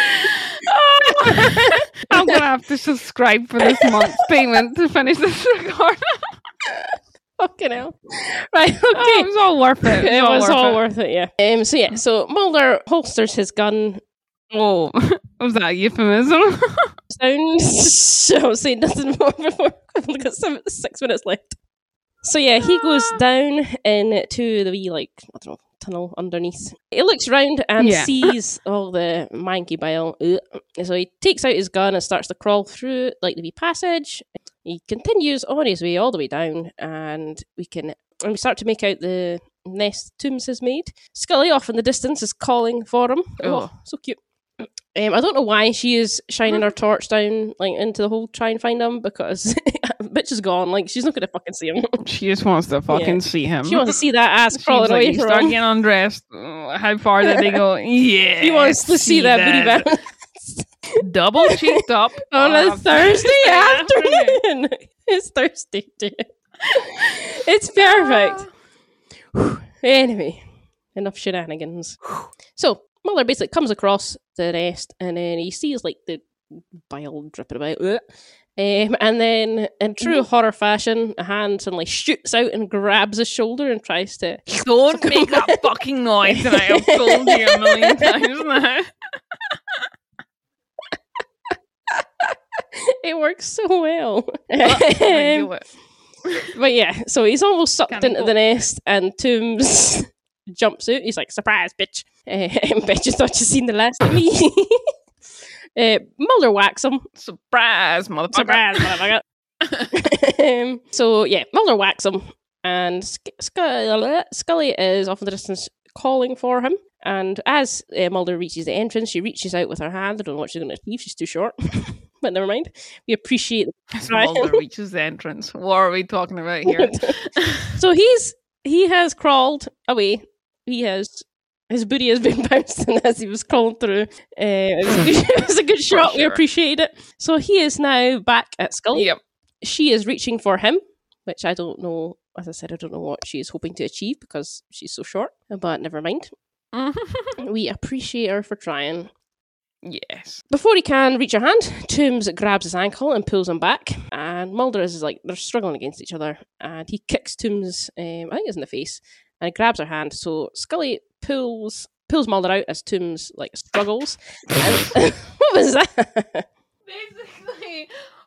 I'm gonna have to subscribe for this month's payment to finish this recording. Fucking hell. Right, okay. It was all worth it. It was all worth it, yeah. So Mulder holsters his gun. Oh, was that a euphemism? Sounds. I won't say nothing more before we've got 6 minutes left. So yeah, he goes down into the wee, tunnel underneath. He looks round and sees all the manky bile. So he takes out his gun and starts to crawl through the wee passage. He continues on his way all the way down, and we start to make out the nest Toombs has made. Scully off in the distance is calling for him. Oh, so cute. I don't know why she is shining her torch down into the hole to try and find him, because bitch is gone. She's not going to fucking see him. She just wants to fucking see him. She wants to see that ass crawling away from him. Start getting undressed. How far did they go? Yeah. He wants to see that booty band. Double cheeked up on a Thursday afternoon. It's Thursday, dude. It's perfect. Anyway, enough shenanigans. So Mulder basically comes across the nest, and then he sees the bile dripping about. And then, in true horror fashion, a hand suddenly shoots out and grabs his shoulder and tries to... Don't make that fucking noise, and I have told you a million times now. It works so well. But yeah, so he's almost sucked into the nest, and Toombs jumps out. He's like, surprise, bitch. Bet you thought you seen the last of me. Mulder whacks him. Surprise, motherfucker. So yeah, Mulder whacks him, and Scully is off in the distance calling for him. And as Mulder reaches the entrance, she reaches out with her hand. I don't know what she's going to achieve. She's too short. But never mind. We appreciate it. Mulder reaches the entrance. What are we talking about here? So he has crawled away. His booty has been bouncing as he was crawling through. It was a good shot. Sure. We appreciate it. So he is now back at Scully. Yep. She is reaching for him, which I don't know. As I said, I don't know what she is hoping to achieve because she's so short. But never mind. We appreciate her for trying. Yes. Before he can reach her hand, Toombs grabs his ankle and pulls him back. And Mulder is they're struggling against each other. And he kicks Toombs, I think it's in the face, and he grabs her hand. So Scully pulls Mulder out as Toombs struggles. And, what was that? Basically,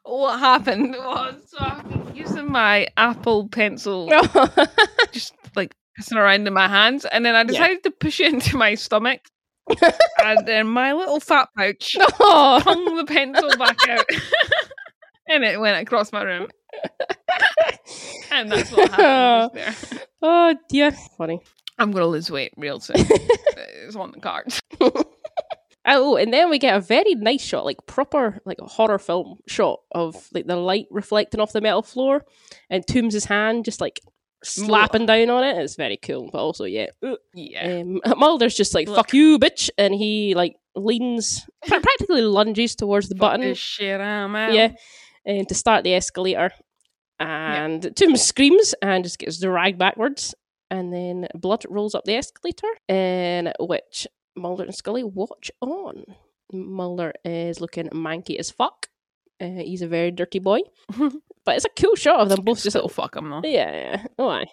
what happened was, so I've been using my Apple Pencil, just like pissing around in my hands, and then I decided to push it into my stomach, and then my little fat pouch hung the pencil back out, and it went across my room. And that's what happened just there. Oh dear. Funny. I'm going to lose weight real soon. It's on the cards. Oh, and then we get a very nice shot, like proper, like a horror film shot of like the light reflecting off the metal floor, and Toombs' hand just like slapping down on it. It's very cool, but also Mulder's just like, fuck you, bitch, and he like leans, practically lunges towards the button. This shit, man. Yeah, and to start the escalator, and Toombs screams and just gets dragged backwards, and then blood rolls up the escalator, in which Mulder and Scully watch on. Mulder is looking manky as fuck. He's a very dirty boy. But it's a cool shot of them both just... Still fuck him, though. Yeah. Oh, aye.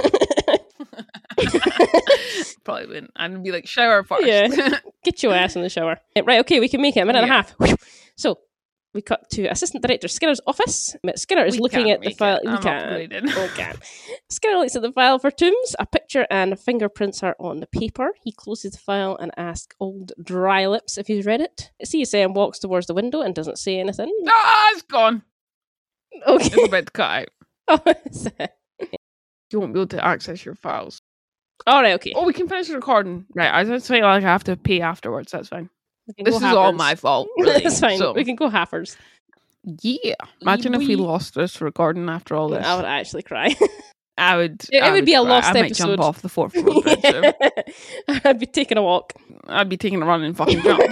Probably wouldn't. I'd be like, shower first. Yeah. Get your ass in the shower. Right, okay, we can make it a minute and a half. So, we cut to Assistant Director Skinner's office. Skinner is looking at the file. We can. Skinner looks at the file for Toombs. A picture and fingerprints are on the paper. He closes the file and asks Old Dry Lips if he's read it. CSM walks towards the window and doesn't say anything. It's gone. Okay. It's about to cut out. Oh, is it? You won't be able to access your files. All right, okay. Oh, we can finish the recording. Right, I just feel like I have to pay afterwards. That's fine. This is halfers. all my fault. Really. That's fine. So, we can go halfers. Yeah. Imagine if we lost this recording after all this. I would actually cry. I would. It would be a lost episode. I might episode. jump off the fourth floor bridge. I'd be taking a walk. I'd be taking a run and fucking jump.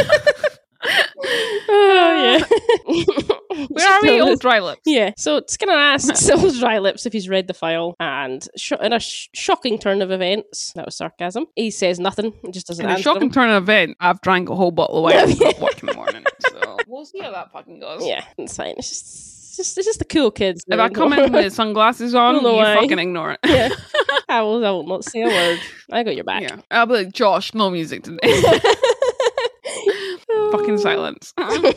Oh yeah. Where are we, Old Dry Lips? Yeah. So Skinner asks Old Dry Lips if he's read the file, and in a shocking turn of events, that was sarcasm, he says nothing. Just doesn't answer. In a shocking turn of event, I've drank a whole bottle of wine and got work in the morning. So we'll see how that fucking goes. Yeah, it's fine. It's just the cool kids. If I come in with sunglasses on, you fucking ignore it. Yeah. I will not say a word. I got your back. Yeah. I'll be like, Josh, no music today. Fucking silence.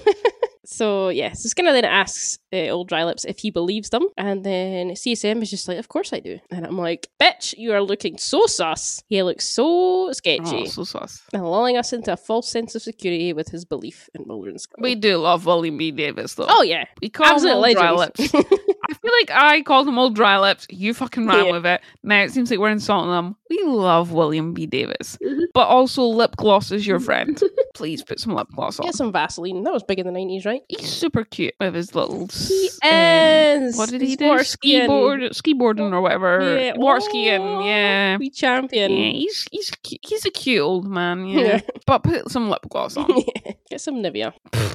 So Skinner then asks Old Dry Lips if he believes them, and then CSM is just like, of course I do. And I'm like, bitch, you are looking so sus. He looks so sketchy. Oh, so sus. And lulling us into a false sense of security with his belief in Mulder and Scully. We do love William B. Davis, though. Oh, yeah. We call him Old Dry Lips. I feel like I called him Old Dry Lips. You fucking ran with it. Now it seems like we're insulting them. We love William B. Davis. Mm-hmm. But also, lip gloss is your friend. Please put some lip gloss on. Get some Vaseline. That was big in the 90s, right? He's super cute with his little... He is! What did he do? Skiboarding or whatever. Yeah. Water skiing, yeah. We champion. Yeah, he's a cute old man, yeah. But put some lip gloss on. Yeah. Get some Nivea.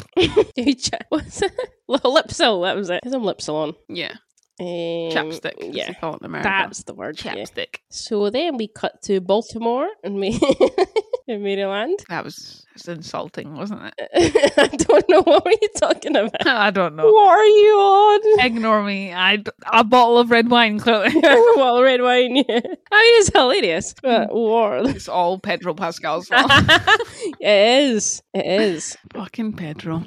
What's it? Lipsil, that was it. Get some Lipsil on. Yeah. Chapstick. Yeah. They call it in America. That's the word. Chapstick. Yeah. So then we cut to Baltimore and in Maryland. That's insulting, wasn't it? I don't know. What were you talking about? I don't know. What are you on? Ignore me. A bottle of red wine, clearly. Well, red wine, yeah. I mean, it's hilarious. But war. It's all Pedro Pascal's fault. It is. Fucking Pedro.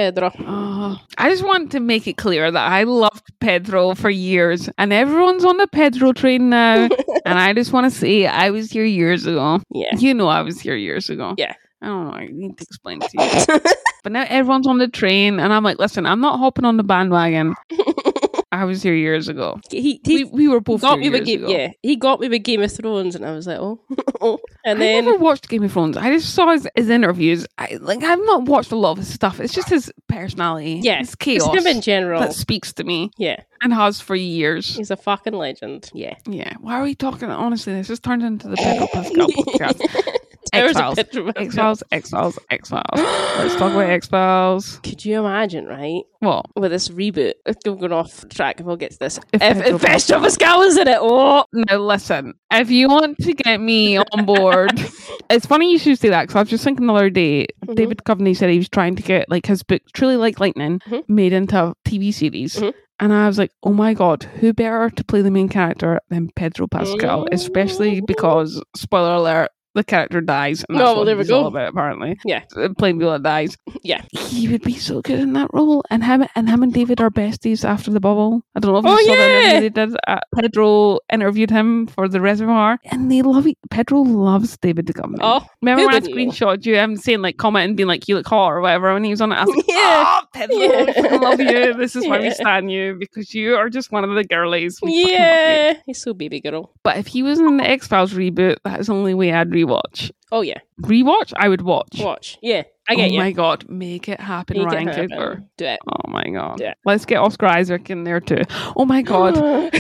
I just want to make it clear that I loved Pedro for years, and everyone's on the Pedro train now. And I just want to say I was here years ago. Yeah. You know I was here years ago. Yeah. I don't know. I need to explain to you. But now everyone's on the train, and I'm like, listen, I'm not hopping on the bandwagon. I was here years ago. We were both here years ago. Yeah, he got me with Game of Thrones, and I was like, oh. And I never watched Game of Thrones. I just saw his interviews. I've not watched a lot of his stuff. It's just his personality. Yeah, his chaos. It's him in general that speaks to me. Yeah, and has for years. He's a fucking legend. Yeah. Why are we talking? Honestly, this has turned into the Pedro Pascal podcast. X-Files. Let's talk about X-Files. Could you imagine, right? What? With this reboot, we're going off track and we'll get to this. If Pedro Pascal was in it, oh! Now listen, if you want to get me on board, it's funny you should say that, because I was just thinking the other day, David Duchovny said he was trying to get like his book, Truly Like Lightning, made into a TV series. And I was like, oh my God, who better to play the main character than Pedro Pascal? Especially because, spoiler alert, the character dies. And No, that's well, what there we he's all go. about, apparently. Yeah. Plain Beulah dies. Yeah. He would be so good in that role. And him and David are besties after the bubble. I don't know if you saw that interview they did. Pedro interviewed him for The Reservoir. And they love it. Pedro loves David Duchovny. Oh, remember when I know? screenshot you? I'm saying like comment and being like, you look hot or whatever. When he was on it, I was like, Yeah. oh, Pedro, Yeah. we fucking love you. This is why we Yeah. stan you, because you are just one of the girlies. We fucking love you. Yeah. He's so baby girl. But if he was in the X-Files reboot, that is the only way I'd rewatch. Oh, yeah. Rewatch? I would watch. Watch. Yeah. I get oh you. my god, make it happen, Make it Ryan happen. Coogler. Do it. Oh my god. Do it. Let's get Oscar Isaac in there too. Oh my god.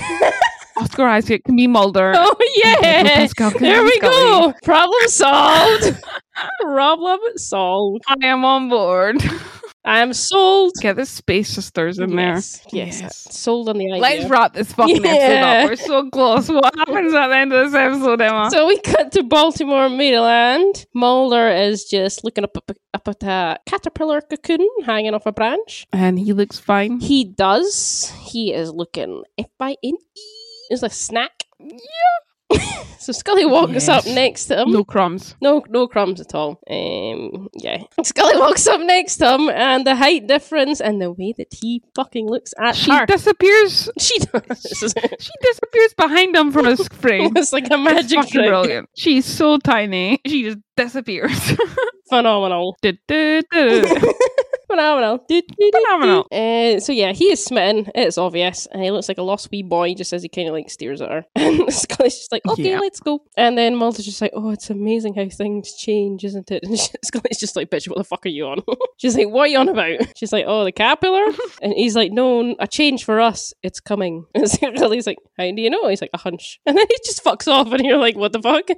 Oscar Isaac can be Mulder. Oh, Pedro yeah. Pascal can There be we Scully. go. Problem solved. Problem solved. I am on board. I am sold. Get the Space Sisters in Yes. there. Yes. Sold on the idea. Let's wrap this fucking episode Yeah. up. We're so close. What happens at the end of this episode, Emma? So we cut to Baltimore, Maryland. Mulder is just looking up at a caterpillar cocoon hanging off a branch. And he looks fine. He does. He is looking F-I-N-E. It's a snack. Yeah. So Scully walks Yes. up next to him. No crumbs. No crumbs at all. Yeah. Scully walks up next to him, and the height difference and the way that he fucking looks at She her. disappears. She does. She disappears behind him for a frame. It's like a It's magic fucking trick. brilliant. She's so tiny. She just disappears. Phenomenal. Du- du- du. Phenomenal. Phenomenal. So yeah, he is smitten. It's obvious. And he looks like a lost wee boy just as he kind of like stares at her. And Scully's just like, okay, Yeah. let's go. And then Mulder's just like, oh, it's amazing how things change, isn't it? And Scully's just like, bitch, what the fuck are you on? She's like, what are you on about? She's like, oh, the caterpillar? And he's like, no, a change for us. It's coming. And Scully's like, how do you know? He's like, a hunch. And then he just fucks off and you're like, what the fuck?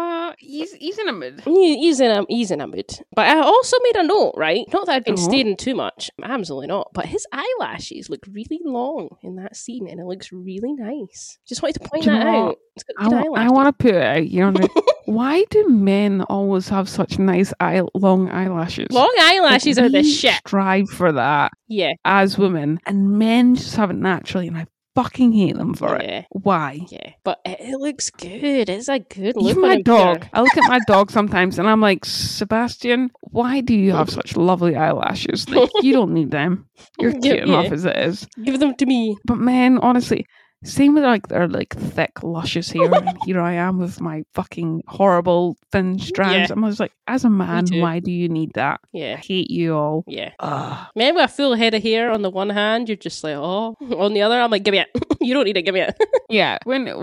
He's in a mood. He's in a mood. But I also made a note, right? Not that I've been Uh-huh. staring too much. Absolutely not. But his eyelashes look really long in that scene, and it looks really nice. Just wanted to point Do you that know what? out. It's got good I eyelashes. want to put it out here. Why do men always have such nice long eyelashes? Long eyelashes are the We shit. strive for that Yeah. as women, and men just have it naturally, and I fucking hate them for Yeah. it. Why? Yeah. But it looks good. It's a good look. Even on my him dog. here. I look at my dog sometimes and I'm like, Sebastian, why do you have such lovely eyelashes? Like, you don't need them. You're Yeah, cute enough yeah. as it is. Give them to me. But men, honestly, same with like their like thick, luscious hair. And here I am with my fucking horrible thin strands. Yeah. I'm just like, as a man, too. why do you need that? I Yeah. hate you all. Yeah. Ugh. Man with a full head of hair on the one hand, you're just like, oh. On the other, I'm like, give me it. You don't need it, give me it. Yeah,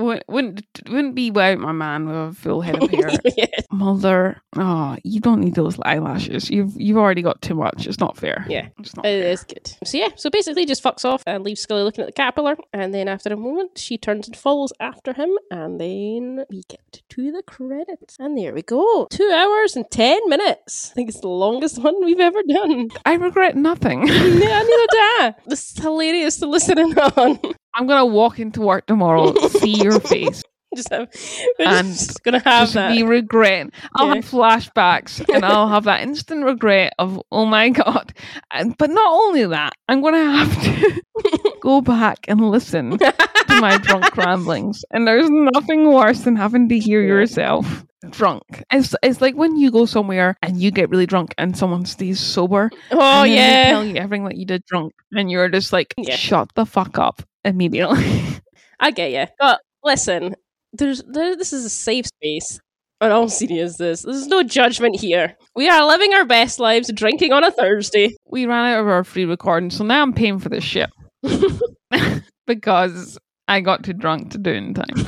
wouldn't be without my man with a full head of hair. Yeah. Mulder, oh, you don't need those eyelashes. You've already got too much. It's not fair. Yeah. It's not It fair. is good. So yeah, so basically just fucks off and leaves Scully looking at the caterpillar, and then after a moment she turns and follows after him, and then we get to the credits. And there we go. 2 hours and 10 minutes. I think it's the longest one we've ever done. I regret nothing. Yeah, neither do I. This is hilarious to listen in on. I'm gonna walk into work tomorrow, see your face, We're just gonna have just that. be regret. I'll Yeah. have flashbacks, and I'll have that instant regret of, oh my god. But not only that, I'm gonna have to go back and listen to my drunk ramblings. And there's nothing worse than having to hear Yeah. yourself drunk. It's like when you go somewhere and you get really drunk and someone stays sober. Oh and then they yeah. tell you everything that you did drunk, and you're just like, Yeah. shut the fuck up immediately. I get you. But listen, this is a safe space. In all seriousness, there's no judgment here. We are living our best lives, drinking on a Thursday. We ran out of our free recording, so now I'm paying for this shit because I got too drunk to do it in time.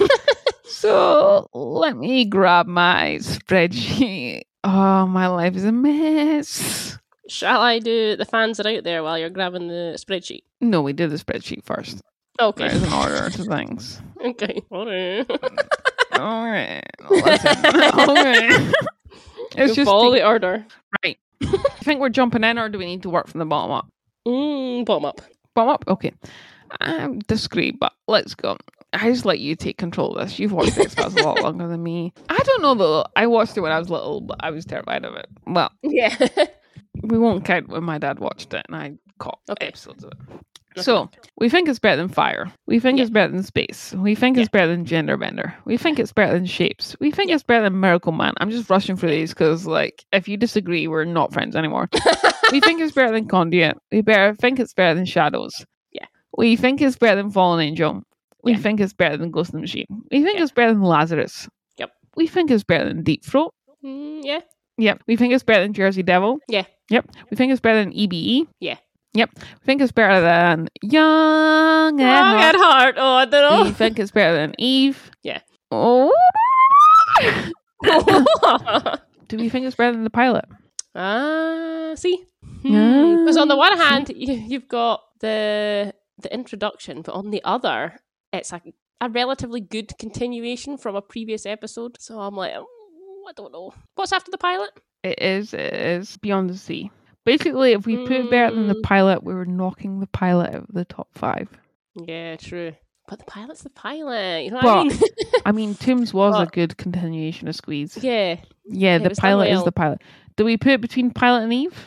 So let me grab my spreadsheet. Oh, my life is a mess. Shall I do the fans are out there while you're grabbing the spreadsheet? No, we did the spreadsheet first. Okay. There's an order to things. Okay. Alright. All right. Listen. All right. It's just follow the order. right. You think we're jumping in, or do we need to work from the bottom up? Bottom up. Bottom up? Okay. I'm discreet, but let's go. I just let you take control of this. You've watched X-Files a lot longer than me. I don't know though. I watched it when I was little, but I was terrified of it. Well, Yeah. we won't count when my dad watched it and I caught Okay. episodes of it. So, we think it's better than fire. We think Yeah. it's better than space. We think it's better than gender bender. We think it's better than shapes. We think it's better than Miracle Man. I'm just rushing through these because, like, if you disagree, we're not friends anymore. We think it's better than Conduit. We think it's better than Shadows. Yeah. We think it's better than Fallen Angel. We Yeah. think it's better than Ghost in the Machine. We think it's better than Lazarus. Yep. We think it's better than Deep Throat. Yeah. Yep. We think it's better than Jersey Devil. Yeah. Yep. We think it's better than EBE. Yeah. Yep. We think it's better than Young at Heart. Oh, I don't know. We think it's better than Eve. Yeah. Oh. Do we think it's better than the pilot? See? Yeah. Because on the one hand, you've got the introduction, but on the other, it's a relatively good continuation from a previous episode. So I'm like, I don't know. What's after the pilot? It is Beyond the Sea. Basically, if we put better than the pilot, we were knocking the pilot out of the top 5. Yeah, true. But the pilot's the pilot. You know what I mean? I mean, Tombs was a good continuation of Squeeze. Yeah. Yeah, the pilot is the pilot. Do we put it between pilot and Eve?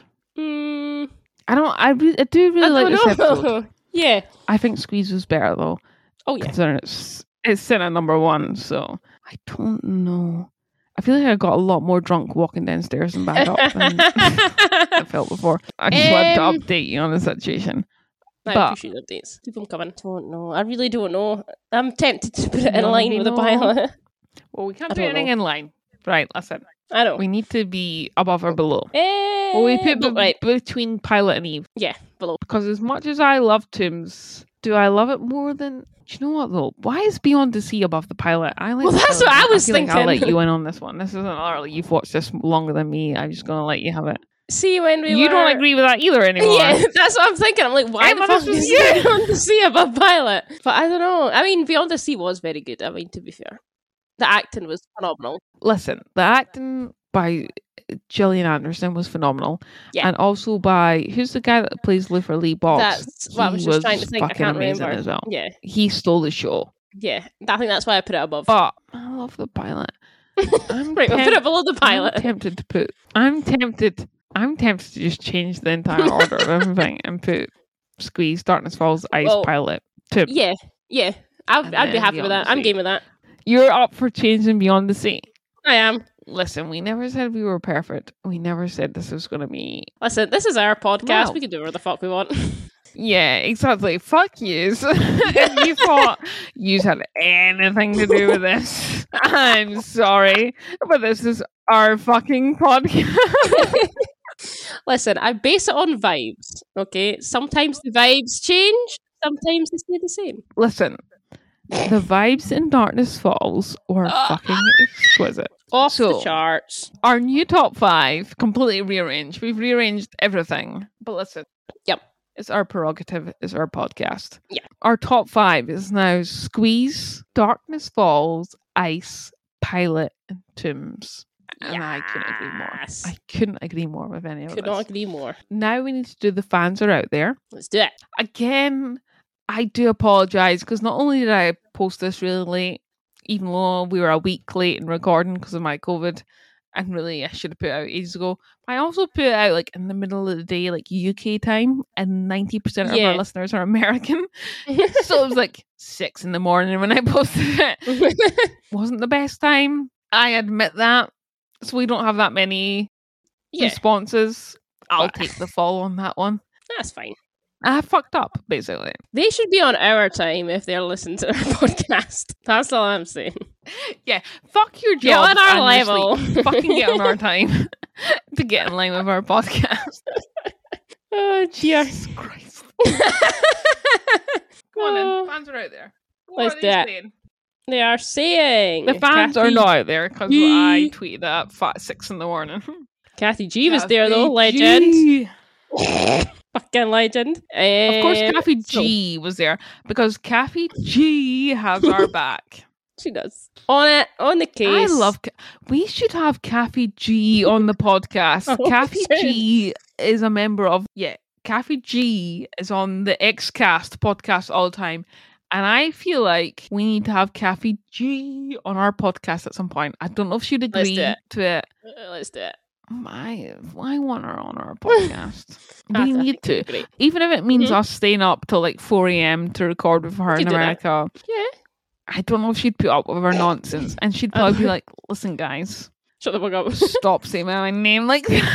I do really like this episode. Yeah. I think Squeeze was better though. Oh yeah. Considering it's sitting at number 1, so I don't know. I feel like I got a lot more drunk walking downstairs and back up than I felt before. I just wanted to update you on the situation. I But appreciate updates. Keep them coming. Don't know. I really don't know. I'm tempted to put it in line with the pilot. Well, we can't do anything in line. Right, listen. I don't. We need to be above or below. Well, we put between pilot and Eve. Yeah, below. Because as much as I love Tombs, do I love it more than... Do you know what though? Why is Beyond the Sea above the pilot? Well, that's what I was thinking. I'll let you in on this one. This isn't early. You've watched this longer than me. I'm just going to let you have it. See, when you don't agree with that either anymore. Yeah, that's what I'm thinking. I'm like, why the fuck is Beyond the Sea above pilot? But I don't know. I mean, Beyond the Sea was very good. I mean, to be fair, the acting was phenomenal. Listen, the acting by Gillian Anderson was phenomenal. Yeah. And also by, who's the guy that plays Luther Lee Box? That's what I was just trying to think. I can't remember. As well. Yeah. He stole the show. Yeah. I think that's why I put it above. But I love the pilot. Right, we'll put it below the pilot. I'm tempted to just change the entire order of everything and put Squeeze, Darkness Falls, Ice, Pilot. Yeah. I'd be happy with that. I'm game with that. You're up for changing Beyond the Sea. I am. Listen, we never said we were perfect. We never said this was going to be... Listen, this is our podcast. Well, we can do whatever the fuck we want. Yeah, exactly. Fuck yous. If you thought yous had anything to do with this, I'm sorry. But this is our fucking podcast. Listen, I base it on vibes, okay? Sometimes the vibes change, sometimes they stay the same. Listen, the vibes in Darkness Falls were fucking exquisite. Off the charts. Our new top 5, completely rearranged. We've rearranged everything. But listen. Yep. It's our prerogative. It's our podcast. Yeah. Our top 5 is now Squeeze, Darkness Falls, Ice, Pilot, and Tombs. And I couldn't agree more. I couldn't agree more with any of this. Could not agree more. Now we need to do the fans are out there. Let's do it. Again, I do apologise because not only did I post this really late, even though we were a week late in recording because of my COVID, and really I should have put it out ages ago. I also put it out like in the middle of the day, like UK time, and 90% of our listeners are American. So it was like 6 a.m. when I posted it. Wasn't the best time. I admit that. So we don't have that many responses. I'll take the fall on that one. That's fine. I fucked up, basically. They should be on our time if they're listening to our podcast. That's all I'm saying. Yeah, fuck your job. Get on our level. Fucking get on our time to get in line with our podcast. Oh, Jesus Christ. Come on then, fans are out there. Let's do it. They are saying... The fans are not out there because I tweeted that at 6 a.m. Kathy G was there though, legend. Fucking legend. Of course, Kathy G was there because Kathy G has our back. She does. On the case. I love... We should have Kathy G on the podcast. Kathy G is a member of... Yeah, Kathy G is on the Xcast podcast all the time. And I feel like we need to have Kathy G on our podcast at some point. I don't know if she'd agree to it. Let's do it. I want her on our podcast. We need to. Great. Even if it means us staying up till like 4 a.m. to record with her in America. Yeah. I don't know if she'd put up with our nonsense. And she'd probably be like, listen, guys. Shut the fuck up. Stop saying my name like that.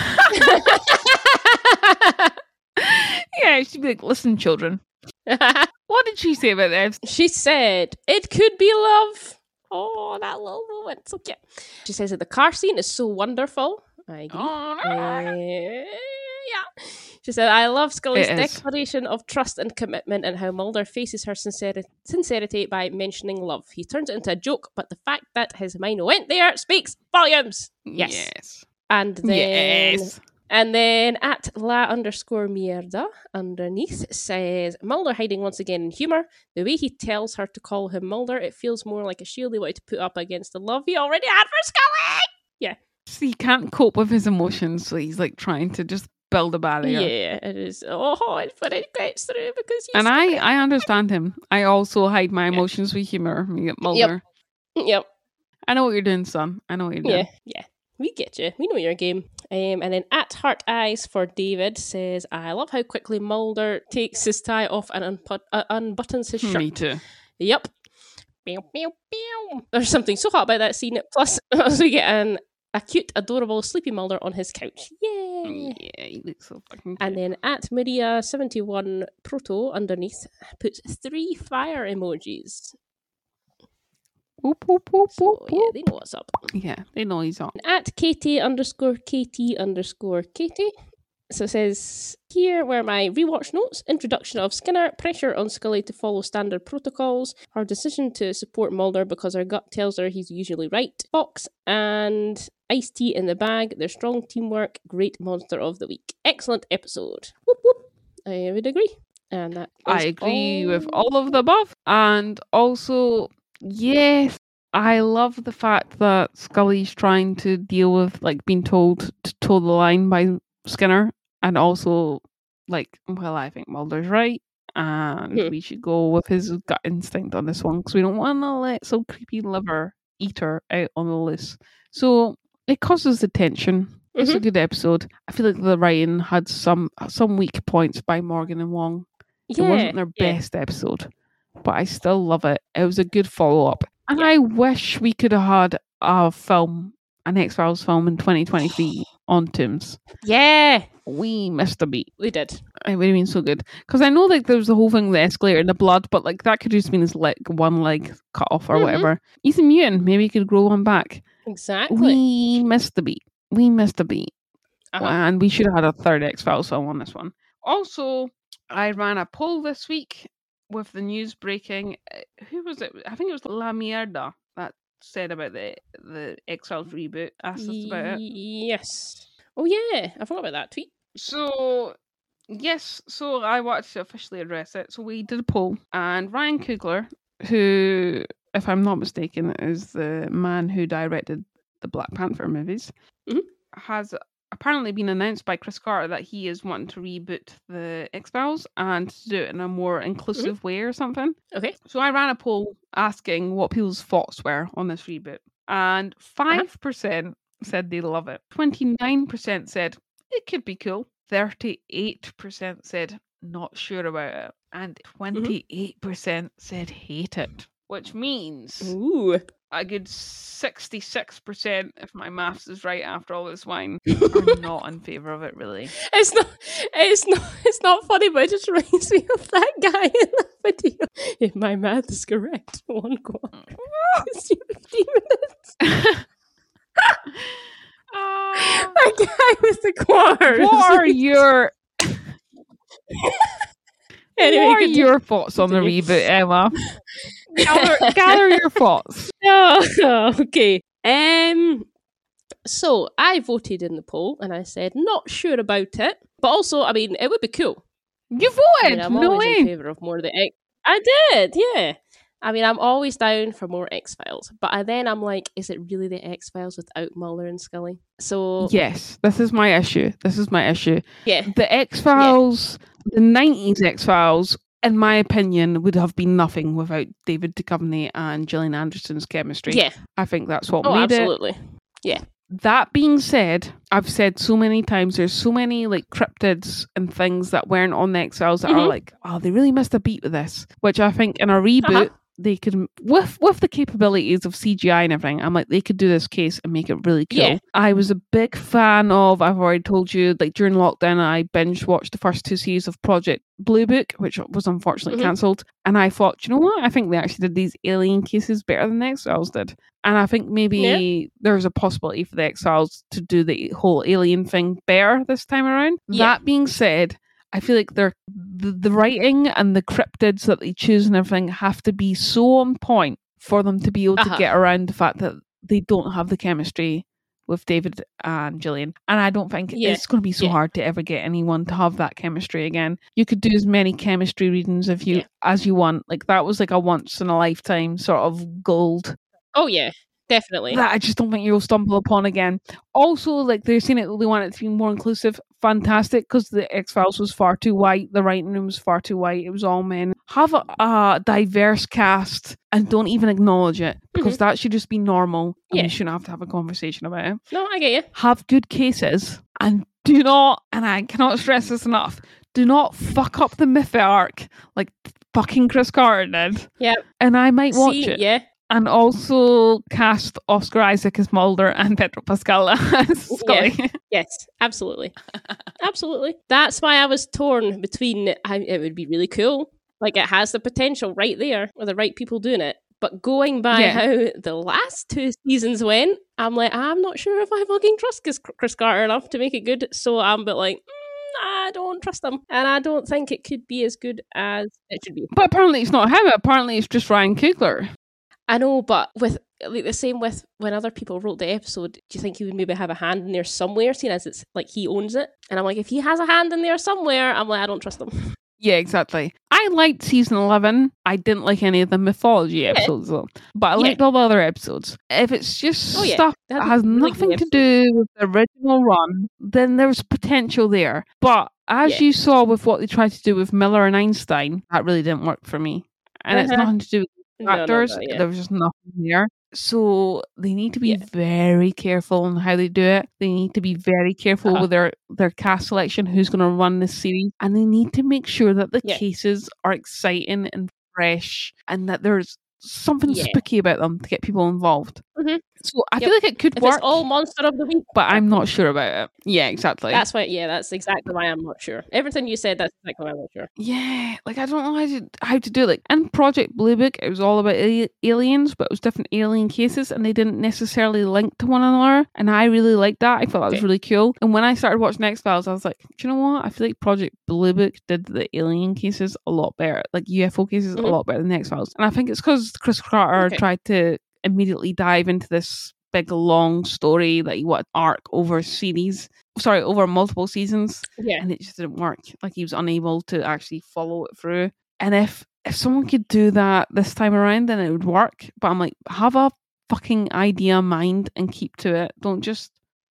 Yeah, she'd be like, listen, children. What did she say about this? She said, it could be love. Oh, that little moment. So cute. She says that the car scene is so wonderful. I agree. Oh, no. Yeah. She said, I love Scully's declaration of trust and commitment and how Mulder faces her sincerity by mentioning love. He turns it into a joke, but the fact that his mind went there speaks volumes. Yes. And then at @la_mierda underneath says, Mulder hiding once again in humour. The way he tells her to call him Mulder, it feels more like a shield he wanted to put up against the love he already had for Scully. Yeah. So he can't cope with his emotions, so he's like trying to just build a barrier. Yeah, it is. Oh, but it gets through because he's... And I understand him. I also hide my emotions with humour. Mulder. Yep. I know what you're doing, son. I know what you're doing. Yeah. We get you. We know your game. And then at Heart Eyes for David says, I love how quickly Mulder takes his tie off and unbuttons his shirt. Me too. Yep. Pew, pew, pew. There's something so hot about that scene. Plus, we get a cute, adorable Sleepy Mulder on his couch. Yay! Yeah, he looks so fucking cute. And then at Maria71 Proto underneath puts 3 fire emojis. Whoop, whoop, whoop, So, whoop, yeah, whoop. they know what's up. Yeah, they know he's on. At Katie_KT_Katie. So it says, here were my rewatch notes. Introduction of Skinner, pressure on Scully to follow standard protocols, her decision to support Mulder because her gut tells her he's usually right, Fox and iced tea in the bag, their strong teamwork, great monster of the week. Excellent episode. Whoop, whoop. I would agree. And that I agree with all of the above. And also, yes, I love the fact that Scully's trying to deal with like being told to toe the line by Skinner. And also, like, well, I think Mulder's right, and we should go with his gut instinct on this one because we don't want to let some creepy liver eater out on the loose. So it causes the tension. It's a good episode. I feel like the writing had some weak points by Morgan and Wong. It wasn't their best episode, but I still love it. It was a good follow-up. And I wish we could have had a film, an X-Files film in 2023 on Tooms. Yeah. We missed a beat. We did. It would have been so good. Because I know like there was the whole thing with the escalator and the blood, but like that could just been his one leg cut off or whatever. He's a mutant. Maybe he could grow one back. Exactly. We missed the beat. And we should have had a third X-Files film on this one. Also, I ran a poll this week with the news breaking. Who was it? I think it was La Mierda that said about the X-Files reboot. Asked us about it. Yes. Oh yeah, I forgot about that tweet. So I wanted to officially address it. So we did a poll, and Ryan Coogler, who, if I'm not mistaken, is the man who directed the Black Panther movies, has apparently been announced by Chris Carter that he is wanting to reboot the X-Files and to do it in a more inclusive way or something. Okay. So I ran a poll asking what people's thoughts were on this reboot, and 5% said they love it. 29% said it could be cool. 38% said not sure about it. And 28% said hate it. Which means a good 66%, if my maths is right after all this wine, are not in favour of it, really. It's not funny, but it just reminds me of that guy in the video. If my math is correct, one quart. It's 15 minutes. That guy with the quarters. What are your anyway, what are your thoughts on the reboot, Emma? gather your thoughts. Oh, okay. So I voted in the poll and I said not sure about it, but also, I mean, it would be cool. You voted? I'm no always way. in favour of more of the X. I did, yeah. I mean, I'm always down for more X-Files, but I'm like, is it really the X-Files without Mulder and Scully? So yes, this is my issue. Yeah. The X-Files, the 90s X-Files, in my opinion, would have been nothing without David Duchovny and Gillian Anderson's chemistry. Yeah. I think that's what made absolutely. it. Yeah. That being said, I've said so many times, there's so many like cryptids and things that weren't on the X-Files that are like, oh, they really missed a beat with this. Which I think in a reboot, they could, with the capabilities of CGI and everything, I'm like, they could do this case and make it really cool. Yeah. I was a big fan of, I've already told you, like during lockdown, I binge watched the first 2 series of Project Blue Book, which was unfortunately cancelled. And I thought, you know what? I think they actually did these alien cases better than the X-Files did. And I think maybe there's a possibility for the X-Files to do the whole alien thing better this time around. Yeah. That being said, I feel like the writing and the cryptids that they choose and everything have to be so on point for them to be able to get around the fact that they don't have the chemistry with David and Gillian. And I don't think it's going to be so hard to ever get anyone to have that chemistry again. You could do as many chemistry readings as you want. Like that was like a once in a lifetime sort of gold. Oh yeah. Definitely. That I just don't think you'll stumble upon again. Also, like they're saying they want it to be more inclusive. Fantastic, because the X-Files was far too white. The writing room was far too white. It was all men. Have a diverse cast and don't even acknowledge it, because that should just be normal. And we shouldn't have a conversation about it. No, I get you. Have good cases and do not, and I cannot stress this enough, do not fuck up the Miffy arc like fucking Chris Carter did. Yeah. And I might watch it. Yeah. And also cast Oscar Isaac as Mulder and Pedro Pascal as Scully. Yeah. Yes, absolutely. Absolutely. That's why I was torn between, it would be really cool. Like, it has the potential right there with the right people doing it. But going by how the last 2 seasons went, I'm like, I'm not sure if I fucking trust Chris Carter enough to make it good. So I'm a bit like, I don't trust him. And I don't think it could be as good as it should be. But apparently it's not him. Apparently it's just Ryan Coogler. I know, but with like the same with when other people wrote the episode, do you think he would maybe have a hand in there somewhere, seeing as it's like he owns it? And I'm like, if he has a hand in there somewhere, I'm like, I don't trust him. Yeah, exactly. I liked season 11. I didn't like any of the mythology episodes though, but I liked all the other episodes. If it's just stuff that has nothing to do with the original run, then there's potential there. But as you saw with what they tried to do with Miller and Einstein, that really didn't work for me. And it's nothing to do with actors. There was just nothing there. So they need to be very careful on how they do it. They need to be very careful with their cast selection, who's going to run this series. And they need to make sure that the cases are exciting and fresh and that there's something spooky about them to get people involved. So I feel like it could work. It's all Monster of the Week. But I'm not sure about it. Yeah, exactly. That's why. Yeah, that's exactly why I'm not sure. Everything you said, that's exactly why I'm not sure. Yeah, like I don't know how to do it. Like in Project Blue Book, it was all about aliens, but it was different alien cases, and they didn't necessarily link to one another. And I really liked that. I thought that was really cool. And when I started watching X-Files, I was like, do you know what? I feel like Project Blue Book did the alien cases a lot better, like UFO cases a lot better than X-Files. And I think it's because Chris Carter tried to immediately dive into this big long story that he wanted arc over multiple seasons, and it just didn't work. Like he was unable to actually follow it through. And if someone could do that this time around, then it would work. But I'm like, have a fucking idea in mind and keep to it. Don't just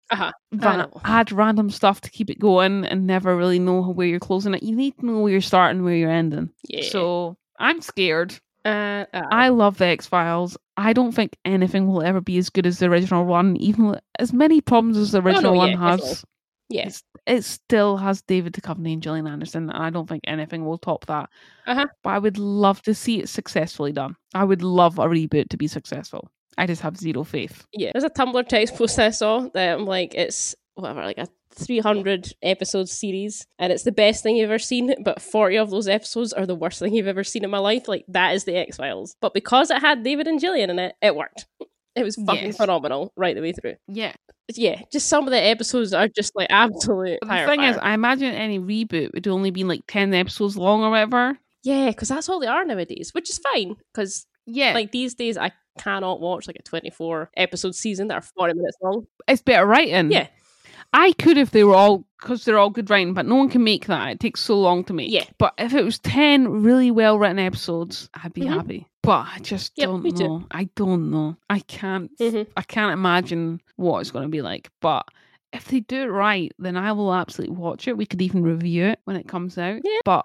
add random stuff to keep it going and never really know where you're closing it. You need to know where you're starting, where you're ending. So I'm scared. I love the X-Files. I don't think anything will ever be as good as the original one, even as many problems as the original one has. Yes, it still has David Duchovny and Gillian Anderson, and I don't think anything will top that. But I would love to see it successfully done. I would love a reboot to be successful. I just have zero faith. Yeah, there's a Tumblr text post I saw that I'm like, it's whatever, like a 300 episode series, and it's the best thing you've ever seen, but 40 of those episodes are the worst thing you've ever seen in my life. Like, that is the X-Files. But because it had David and Gillian in it, it worked. It was fucking phenomenal right the way through. Yeah, just some of the episodes are just like absolute fire. The thing is, I imagine any reboot would only be like 10 episodes long or whatever. Yeah, because that's all they are nowadays, which is fine, because like these days I cannot watch like a 24 episode season that are 40 minutes long. It's better writing. Yeah. I could if they were all, because they're all good writing, but no one can make that. It takes so long to make. Yeah. But if it was 10 really well written episodes, I'd be happy. But I just don't know. Too. I don't know. I can't imagine what it's going to be like. But if they do it right, then I will absolutely watch it. We could even review it when it comes out. Yeah. But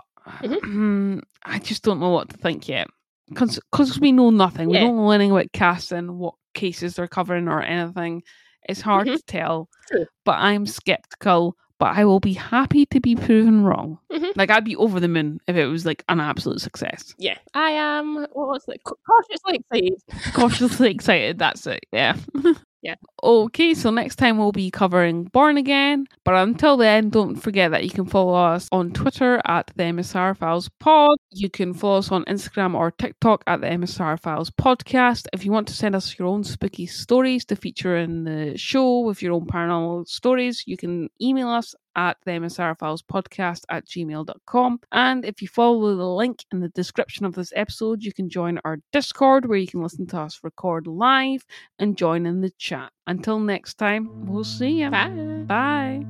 I just don't know what to think yet. Because we know nothing. We don't know anything about casting, what cases they're covering or anything. It's hard to tell, True. but I'm skeptical. But I will be happy to be proven wrong. Like, I'd be over the moon if it was like an absolute success. Yeah, I am. What's it? Cautiously excited. Cautiously excited. That's it. Yeah. Yeah. Okay, so next time we'll be covering Born Again. But until then, don't forget that you can follow us on Twitter at the MSR Files Pod. You can follow us on Instagram or TikTok at the MSR Files Podcast. If you want to send us your own spooky stories to feature in the show with your own paranormal stories, you can email us at the MSR Files Podcast at gmail.com. And if you follow the link in the description of this episode, you can join our Discord where you can listen to us record live and join in the chat. Until next time, we'll see you. Bye. Bye.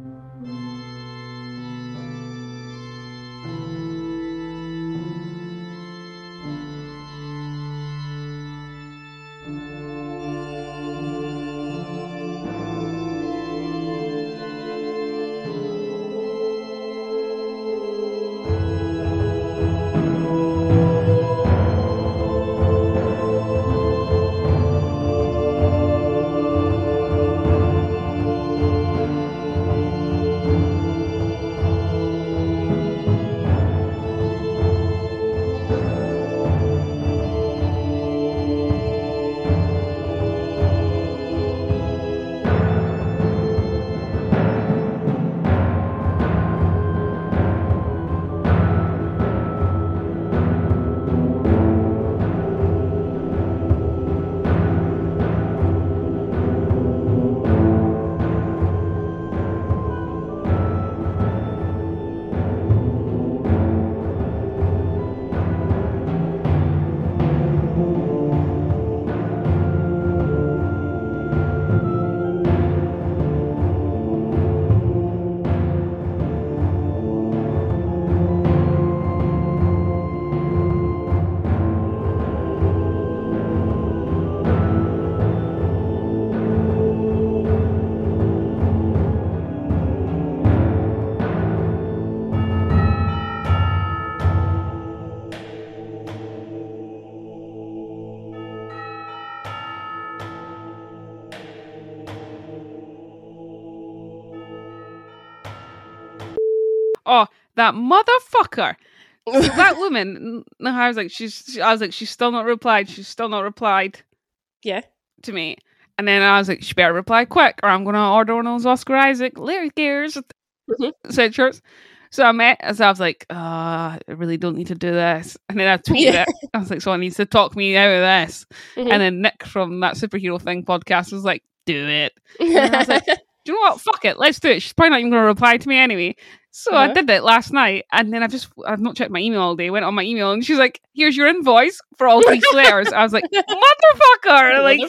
Oh, that motherfucker. So that woman, I was like, she's still not replied. She's still not replied. Yeah. To me. And then I was like, she better reply quick or I'm going to order one of those Oscar Isaac Larry Gears sweatshirts. So I was like, I really don't need to do this. And then I tweeted it. I was like, someone needs to talk me out of this. And then Nick from that Superhero Thing podcast was like, do it. And then I was like, do you know what? Fuck it. Let's do it. She's probably not even going to reply to me anyway. So I did it last night. And then I've not checked my email all day. Went on my email and she's like, here's your invoice for all 3 sweaters. I was like, motherfucker. Like,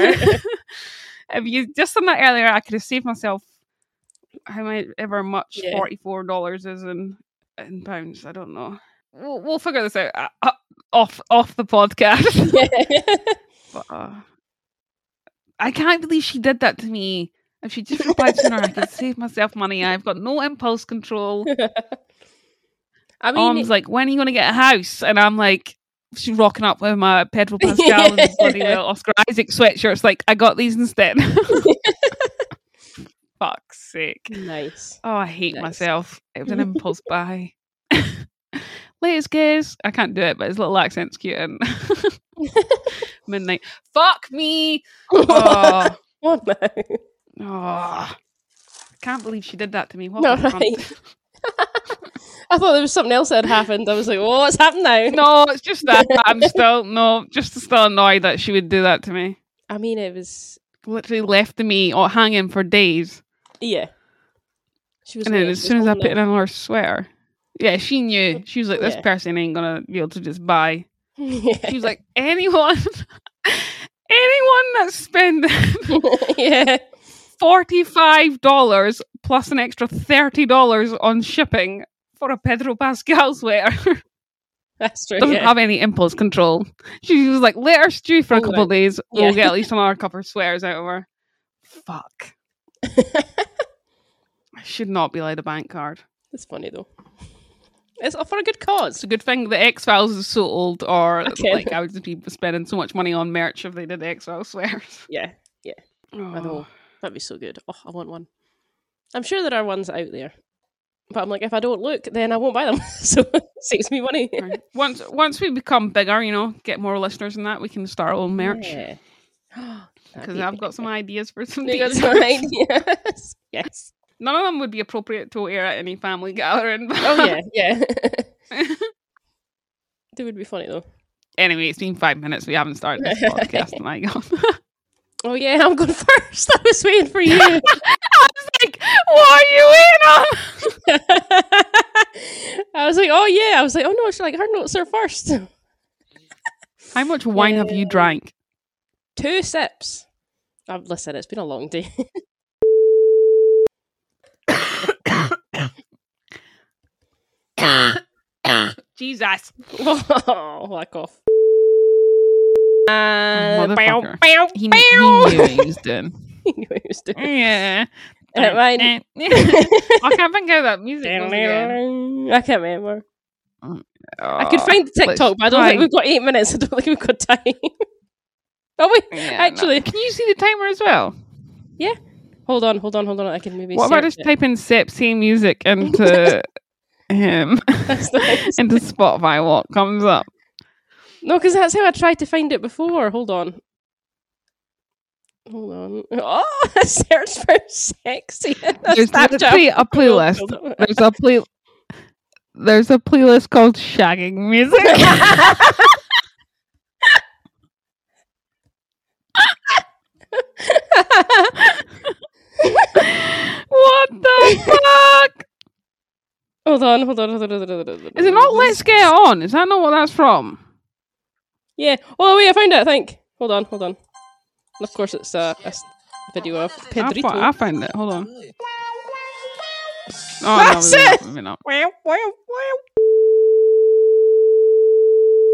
if you just done that earlier, I could have saved myself however much $44 is in pounds. I don't know. We'll figure this out off the podcast. But, I can't believe she did that to me. If she just replied sooner, I could save myself money. I've got no impulse control. I mean, Mom's like, when are you going to get a house? And I'm like, she's rocking up with my Pedro Pascal and bloody Oscar Isaac sweatshirts. Like, I got these instead. Fuck's sake. Nice. Oh, I hate myself. It was an impulse buy. Latest guess. I can't do it, but his little accent's cute. And midnight. Fuck me. Oh. What now? Oh, I can't believe she did that to me. What right. I thought there was something else that had happened. I was like, oh, what's happened now? No, it's just that. I'm still annoyed that she would do that to me. I mean, it was literally left me hanging for days. Yeah. She was. And then as soon as I put it in her sweater, yeah, she knew. She was like, this person ain't gonna be able to just buy. She was like, anyone that's spending $45 plus an extra $30 on shipping for a Pedro Pascal sweater. That's true. Doesn't have any impulse control. She was like, let her stew for a couple of days. We'll get at least another couple of sweaters out of her. Fuck. I should not be allowed a bank card. It's funny though. It's for a good cause. It's a good thing the X-Files is so old, or like I would just be spending so much money on merch if they did X-Files sweaters. Yeah. I know. That'd be so good. Oh, I want one. I'm sure there are ones out there. But I'm like, if I don't look, then I won't buy them. So it saves me money. Right. Once we become bigger, get more listeners and that, we can start our own merch. Yeah. Because I've got some ideas for some You got dates. some ideas. Yes. None of them would be appropriate to air at any family gathering. Oh, yeah. They would be funny, though. Anyway, it's been 5 minutes. We haven't started this podcast. My God. Oh, yeah, I'm going first. I was waiting for you. I was like, what are you waiting on? I was like, oh, yeah. I was like, oh, no, she's like, her notes are first. How much wine have you drank? 2 sips. Listen, it's been a long day. Jesus. Oh, whack off. Motherfucker. He knew what he was doing. He knew what he was doing. Yeah. Mine. I can't think of that music. I can't remember. I could Oh, find the TikTok, but I don't think we've got 8 minutes. I don't think we've got time. Oh, wait. yeah, Actually. no. Can you see the timer as well? Yeah. Hold on. I can maybe What if I just type in Sepsi music into into Spotify? What comes up? No, because that's how I tried to find it before. Hold on. Oh, search for sexy. There's a playlist. There's a playlist called Shagging Music. What the fuck? Hold on. Is it not Let's Get On? Is that not what that's from? Yeah. Oh, wait, I found it, I think. Hold on. And of course, it's a video of Pedrito. I found it. Hold on. Oh, That's no, it! maybe not.